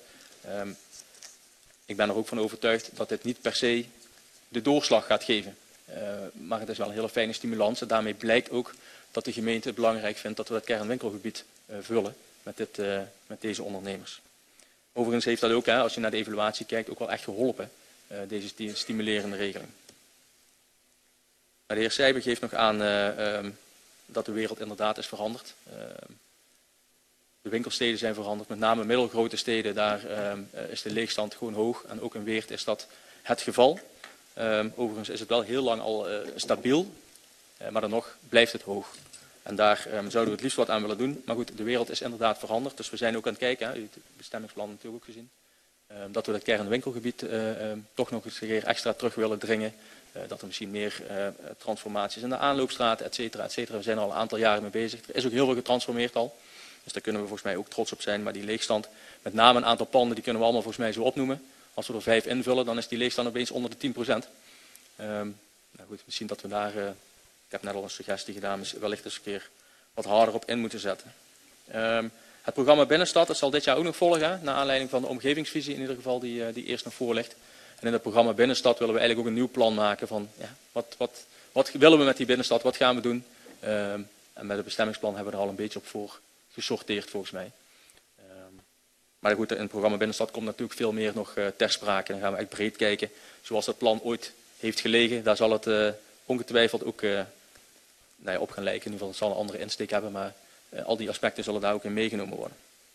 Ik ben er ook van overtuigd dat dit niet per se de doorslag gaat geven. Maar het is wel een hele fijne stimulans. En daarmee blijkt ook dat de gemeente het belangrijk vindt dat we het kernwinkelgebied vullen met deze ondernemers. Overigens heeft dat ook, als je naar de evaluatie kijkt, ook wel echt geholpen, deze stimulerende regeling. Maar de heer Seijber geeft nog aan dat de wereld inderdaad is veranderd. De winkelsteden zijn veranderd, met name middelgrote steden, daar is de leegstand gewoon hoog. En ook in Weert is dat het geval. Overigens is het wel heel lang al stabiel, maar dan nog blijft het hoog. En daar zouden we het liefst wat aan willen doen. Maar goed, de wereld is inderdaad veranderd, dus we zijn ook aan het kijken, u hebt het bestemmingsplan natuurlijk ook gezien, dat we het kernwinkelgebied toch nog eens een keer extra terug willen dringen. Dat er misschien meer transformaties in de aanloopstraat, et cetera, et cetera. We zijn er al een aantal jaren mee bezig. Er is ook heel veel getransformeerd al. Dus daar kunnen we volgens mij ook trots op zijn. Maar die leegstand, met name een aantal panden, die kunnen we allemaal volgens mij zo opnoemen. Als we er 5 invullen, dan is die leegstand opeens onder de 10%. Nou goed, misschien dat we daar, ik heb net al een suggestie gedaan, wellicht eens een keer wat harder op in moeten zetten. Het programma Binnenstad, dat zal dit jaar ook nog volgen, naar aanleiding van de omgevingsvisie in ieder geval, die eerst nog voor ligt. En in het programma Binnenstad willen we eigenlijk ook een nieuw plan maken van, ja, wat willen we met die binnenstad, wat gaan we doen? En met het bestemmingsplan hebben we er al een beetje op voor gesorteerd volgens mij. Maar goed, in het programma Binnenstad komt natuurlijk veel meer nog ter sprake. Dan gaan we echt breed kijken. Zoals het plan ooit heeft gelegen, daar zal het ongetwijfeld ook op gaan lijken. In ieder geval, het zal een andere insteek hebben, maar al die aspecten zullen daar ook in meegenomen worden.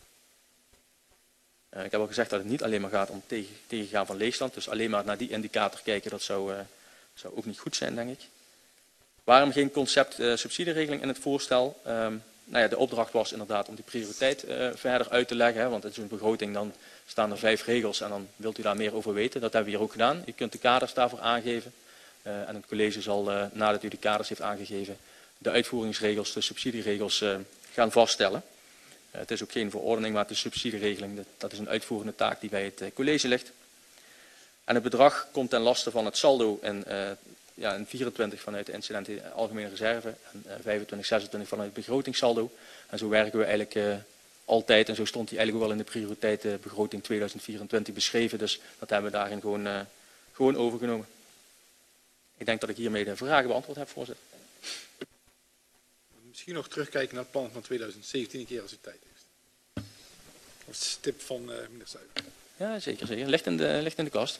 Ik heb al gezegd dat het niet alleen maar gaat om tegengaan van leegstand. Dus alleen maar naar die indicator kijken, dat zou ook niet goed zijn, denk ik. Waarom geen concept subsidieregeling in het voorstel? Nou ja, de opdracht was inderdaad om die prioriteit verder uit te leggen. Hè, want in zo'n begroting dan staan er 5 regels en dan wilt u daar meer over weten. Dat hebben we hier ook gedaan. U kunt de kaders daarvoor aangeven. En het college zal, nadat u de kaders heeft aangegeven, de uitvoeringsregels, de subsidieregels gaan vaststellen. Het is ook geen verordening, maar het is subsidieregeling. Dat is een uitvoerende taak die bij het college ligt. En het bedrag komt ten laste van het saldo in 24 vanuit de incidenten algemene reserve en 25, 26 vanuit het begrotingssaldo. En zo werken we eigenlijk altijd en zo stond die eigenlijk ook wel in de prioriteitenbegroting 2024 beschreven. Dus dat hebben we daarin gewoon overgenomen. Ik denk dat ik hiermee de vragen beantwoord heb, voorzitter. Misschien nog terugkijken naar het plan van 2017 een keer als u tijd heeft. Of het tip van meneer Seijber. Ja, zeker. Ligt in de kast.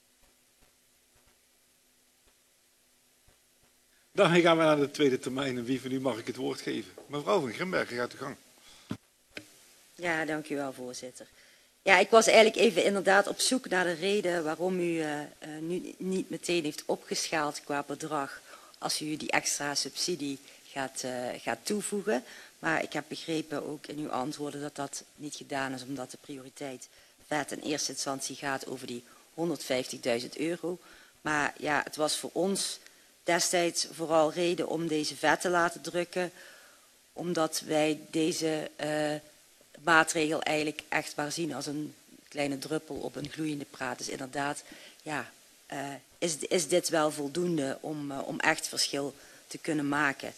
Dan gaan we naar de tweede termijn en wie van u mag ik het woord geven? Mevrouw van Grimbergen, gaat uw gang. Ja, dank u wel, voorzitter. Ja, ik was eigenlijk even inderdaad op zoek naar de reden waarom u nu niet meteen heeft opgeschaald qua bedrag als u die extra subsidie gaat toevoegen. Maar ik heb begrepen ook in uw antwoorden dat dat niet gedaan is omdat de prioriteit vet in eerste instantie gaat over die €150.000. Maar ja, het was voor ons destijds vooral reden om deze vet te laten drukken, omdat wij deze maatregel eigenlijk echt maar zien als een kleine druppel op een gloeiende praat. Dus inderdaad, ja, is dit wel voldoende om echt verschil te kunnen maken?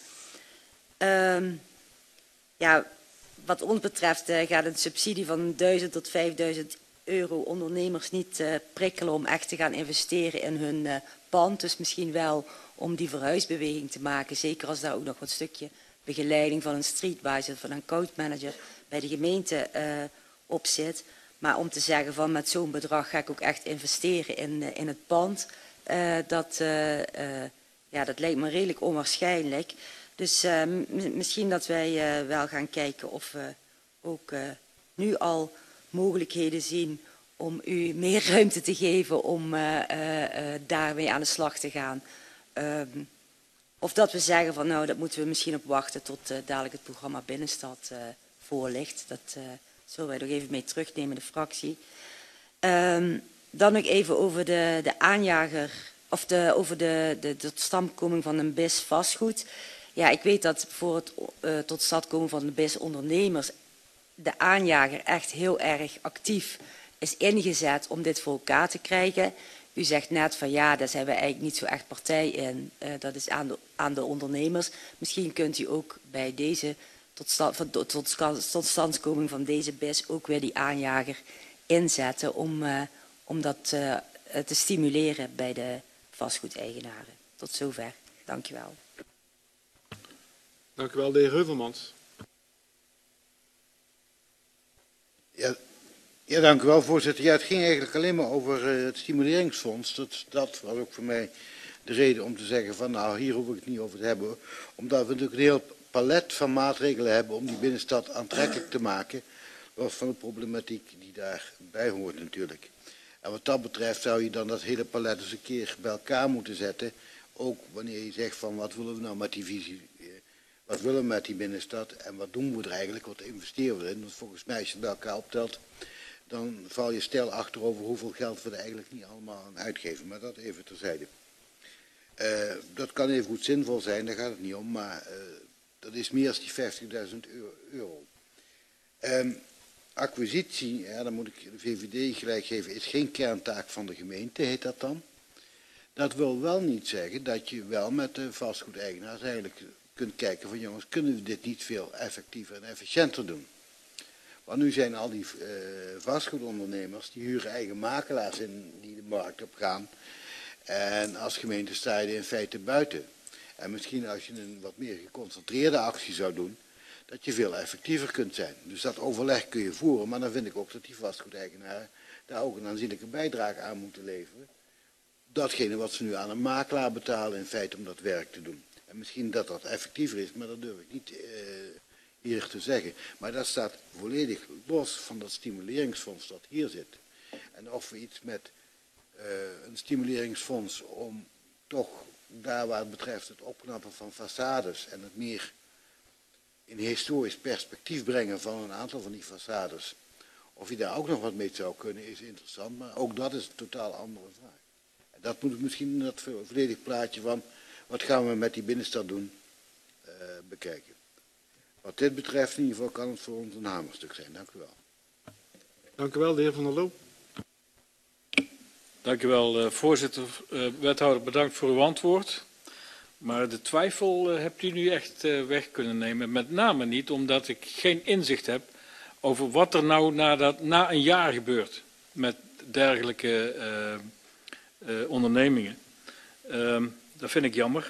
Ja, wat ons betreft gaat een subsidie van €1.000 tot €5.000 ondernemers niet prikkelen om echt te gaan investeren in hun pand. Dus misschien wel om die verhuisbeweging te maken. Zeker als daar ook nog wat stukje begeleiding van een streetwise, van een coachmanager bij de gemeente op zit. Maar om te zeggen van met zo'n bedrag ga ik ook echt investeren in het pand. Dat lijkt me redelijk onwaarschijnlijk. Dus misschien dat wij wel gaan kijken of we ook nu al mogelijkheden zien om u meer ruimte te geven om daarmee aan de slag te gaan. Of dat we zeggen van nou, dat moeten we misschien op wachten tot dadelijk het programma Binnenstad voor ligt. Dat zullen wij nog even mee terugnemen, de fractie. Dan nog even over de aanjager, of over de totstandkoming van een BIS vastgoed. Ja, ik weet dat voor het tot stand komen van de BIS ondernemers de aanjager echt heel erg actief is ingezet om dit voor elkaar te krijgen. U zegt net van ja, daar zijn we eigenlijk niet zo echt partij in. Dat is aan de ondernemers. Misschien kunt u ook bij deze totstandkoming van deze BIS ook weer die aanjager inzetten om dat te stimuleren bij de vastgoedeigenaren. Tot zover. Dank u wel. Dank u wel, de heer Heuvelmans. Ja, dank u wel, voorzitter. Ja, het ging eigenlijk alleen maar over het stimuleringsfonds. Dat was ook voor mij de reden om te zeggen van nou, hier hoef ik het niet over te hebben. Omdat we natuurlijk een heel palet van maatregelen hebben om die binnenstad aantrekkelijk te maken. Los van de problematiek die daarbij hoort natuurlijk. En wat dat betreft zou je dan dat hele palet eens een keer bij elkaar moeten zetten. Ook wanneer je zegt van wat willen we nou met die visie, wat willen we met die binnenstad en wat doen we er eigenlijk, wat investeren we erin. Want volgens mij als je het bij elkaar optelt, dan val je stijl achterover hoeveel geld we er eigenlijk niet allemaal aan uitgeven. Maar dat even terzijde. Dat kan even goed zinvol zijn, daar gaat het niet om, maar dat is meer dan die 50.000 euro. Acquisitie, ja, dan moet ik de VVD gelijk geven, is geen kerntaak van de gemeente, heet dat dan. Dat wil wel niet zeggen dat je wel met de vastgoedeigenaars eigenlijk kunt kijken van jongens, kunnen we dit niet veel effectiever en efficiënter doen? Want nu zijn al die vastgoedondernemers, die huren eigen makelaars in die de markt op gaan. En als gemeente sta je er in feite buiten. En misschien als je een wat meer geconcentreerde actie zou doen, dat je veel effectiever kunt zijn. Dus dat overleg kun je voeren, maar dan vind ik ook dat die vastgoedeigenaren daar ook een aanzienlijke bijdrage aan moeten leveren. Datgene wat ze nu aan een makelaar betalen in feite om dat werk te doen. En misschien dat dat effectiever is, maar dat durf ik niet hier te zeggen. Maar dat staat volledig los van dat stimuleringsfonds dat hier zit. En of we iets met een stimuleringsfonds om toch daar waar het betreft het opknappen van façades en het meer in historisch perspectief brengen van een aantal van die façades. Of je daar ook nog wat mee zou kunnen is interessant, maar ook dat is een totaal andere vraag. En dat moet ik misschien in dat volledig plaatje van wat gaan we met die binnenstad doen bekijken. Wat dit betreft in ieder geval kan het voor ons een hamerstuk zijn. Dank u wel. Dank u wel, de heer Van der Loo. Dank u wel, voorzitter. Wethouder, bedankt voor uw antwoord. Maar de twijfel hebt u nu echt weg kunnen nemen. Met name niet omdat ik geen inzicht heb over wat er nou na een jaar gebeurt met dergelijke ondernemingen. Dat vind ik jammer.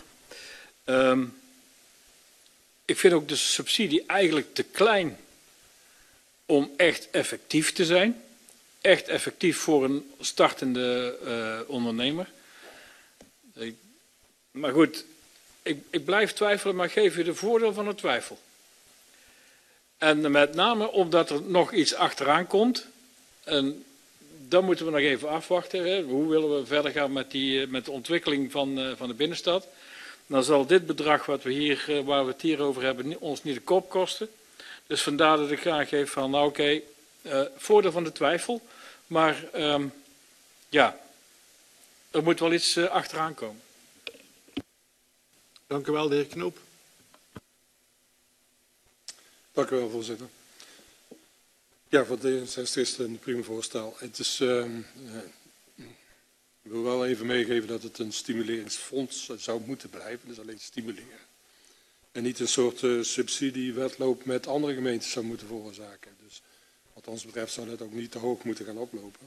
Ik vind ook de subsidie eigenlijk te klein om echt effectief te zijn. Echt effectief voor een startende ondernemer. Maar goed, ik blijf twijfelen, maar geef u de voordeel van de twijfel. En met name omdat er nog iets achteraan komt. En dan moeten we nog even afwachten. Hè. Hoe willen we verder gaan met de ontwikkeling van de binnenstad? Dan zal dit bedrag waar we het hier over hebben ons niet de kop kosten. Dus vandaar dat ik graag geef van nou oké, voordeel van de twijfel. Maar ja, er moet wel iets achteraan komen. Dank u wel, de heer Knoop. Dank u wel, voorzitter. Ja, voor D66 is het een prima voorstel. Het is, ik wil wel even meegeven dat het een stimuleringsfonds zou moeten blijven, dus alleen stimuleren. En niet een soort subsidiewedloop met andere gemeentes zou moeten veroorzaken. Dus wat ons betreft zou dat ook niet te hoog moeten gaan oplopen.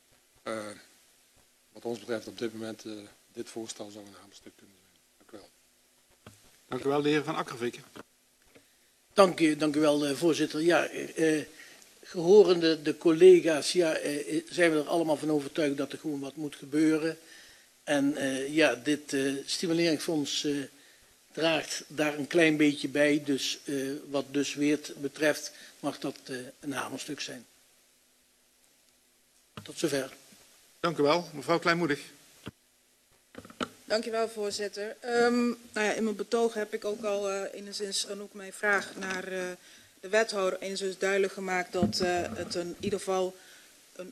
Wat ons betreft op dit moment, dit voorstel zou een hamerstuk kunnen zijn. Dank u wel. Dank u wel, de heer Van Akkervik. Dank u wel, voorzitter. Ja, gehorende de collega's, ja, zijn we er allemaal van overtuigd dat er gewoon wat moet gebeuren. En ja, dit stimuleringsfonds draagt daar een klein beetje bij. Dus wat Dus Weert betreft mag dat een hamerstuk zijn. Tot zover. Dank u wel. Mevrouw Kleinmoedig. Dank u wel, voorzitter. In mijn betoog heb ik ook al enigszins ook mijn vraag naar de wethouder enigszins duidelijk gemaakt dat het in ieder geval een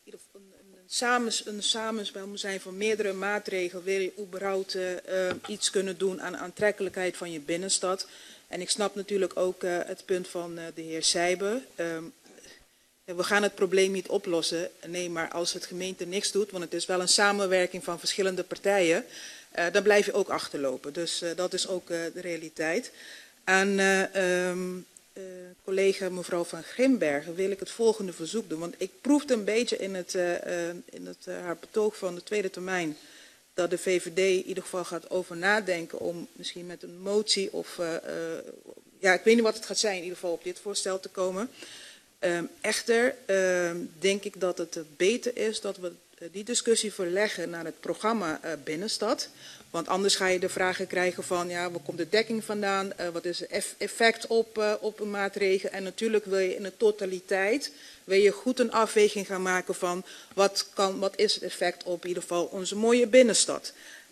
samenspel moet zijn van meerdere maatregelen. Wil je überhaupt iets kunnen doen aan de aantrekkelijkheid van je binnenstad? En ik snap natuurlijk ook het punt van de heer Sijbe. We gaan het probleem niet oplossen. Nee, maar als het gemeente niks doet, want het is wel een samenwerking van verschillende partijen, dan blijf je ook achterlopen. Dus dat is ook de realiteit. Aan collega mevrouw Van Grimbergen wil ik het volgende verzoek doen. Want ik proefde een beetje in haar betoog van de tweede termijn dat de VVD in ieder geval gaat over nadenken om misschien met een motie of ik weet niet wat het gaat zijn, in ieder geval op dit voorstel te komen. Echter denk ik dat het beter is dat we die discussie verleggen naar het programma Binnenstad. Want anders ga je de vragen krijgen van waar komt de dekking vandaan, wat is het effect op een maatregel. En natuurlijk wil je in de totaliteit goed een afweging gaan maken van wat is het effect op in ieder geval onze mooie binnenstad.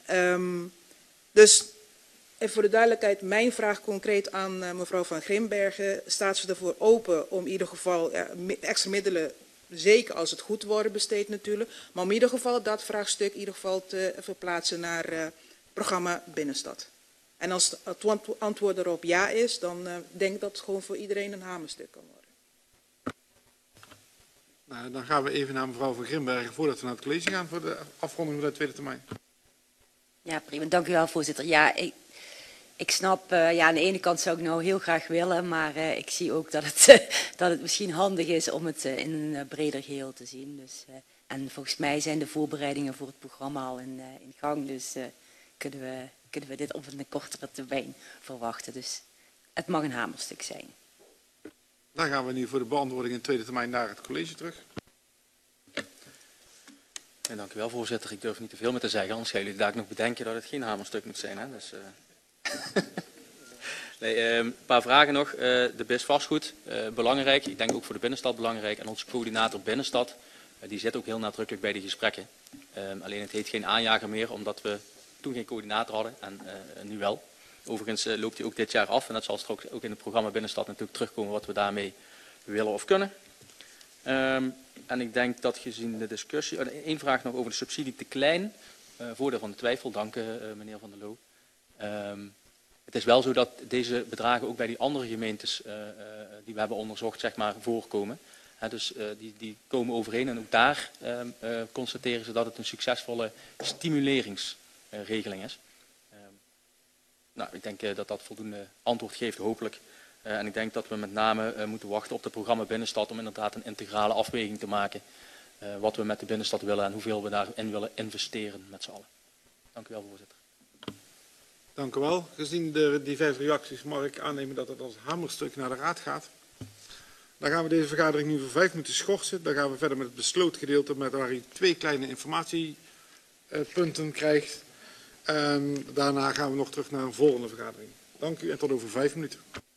Dus en voor de duidelijkheid, mijn vraag concreet aan mevrouw Van Grimbergen. Staat ze ervoor open om in ieder geval extra middelen, zeker als het goed wordt besteed natuurlijk, maar om in ieder geval dat vraagstuk in ieder geval te verplaatsen naar het programma Binnenstad. En als het antwoord erop ja is, dan denk ik dat het gewoon voor iedereen een hamerstuk kan worden. Nou, dan gaan we even naar mevrouw Van Grimbergen voordat we naar het college gaan voor de afronding van de tweede termijn. Ja, prima. Dank u wel, voorzitter. Ja, ik snap, aan de ene kant zou ik nou heel graag willen, maar ik zie ook dat het misschien handig is om het in een breder geheel te zien. Dus, en volgens mij zijn de voorbereidingen voor het programma al in gang, dus kunnen we dit op een kortere termijn verwachten. Dus het mag een hamerstuk zijn. Dan gaan we nu voor de beantwoording in de tweede termijn naar het college terug. En dank u wel, voorzitter. Ik durf niet te veel meer te zeggen, anders gaan jullie daar nog bedenken dat het geen hamerstuk moet zijn. Hè? Dus, een paar vragen nog. De BIS vastgoed, belangrijk. Ik denk ook voor de binnenstad belangrijk. En onze coördinator binnenstad, die zit ook heel nadrukkelijk bij de gesprekken. Alleen het heet geen aanjager meer, omdat we toen geen coördinator hadden en nu wel. Overigens loopt hij ook dit jaar af en dat zal straks ook in het programma Binnenstad natuurlijk terugkomen wat we daarmee willen of kunnen. En ik denk dat gezien de discussie, één vraag nog over de subsidie te klein. Voordeel van de twijfel, dank meneer Van der Loo. Het is wel zo dat deze bedragen ook bij die andere gemeentes die we hebben onderzocht, zeg maar, voorkomen. Dus die komen overeen en ook daar constateren ze dat het een succesvolle stimuleringsregeling is. Ik denk dat dat voldoende antwoord geeft, hopelijk. En ik denk dat we met name moeten wachten op het programma Binnenstad om inderdaad een integrale afweging te maken. Wat we met de binnenstad willen en hoeveel we daarin willen investeren met z'n allen. Dank u wel, voorzitter. Dank u wel. Gezien die 5 reacties mag ik aannemen dat het als hamerstuk naar de raad gaat. Dan gaan we deze vergadering nu voor 5 minuten schorsen. Dan gaan we verder met het besloten gedeelte waar u 2 kleine informatiepunten krijgt. En daarna gaan we nog terug naar een volgende vergadering. Dank u en tot over 5 minuten.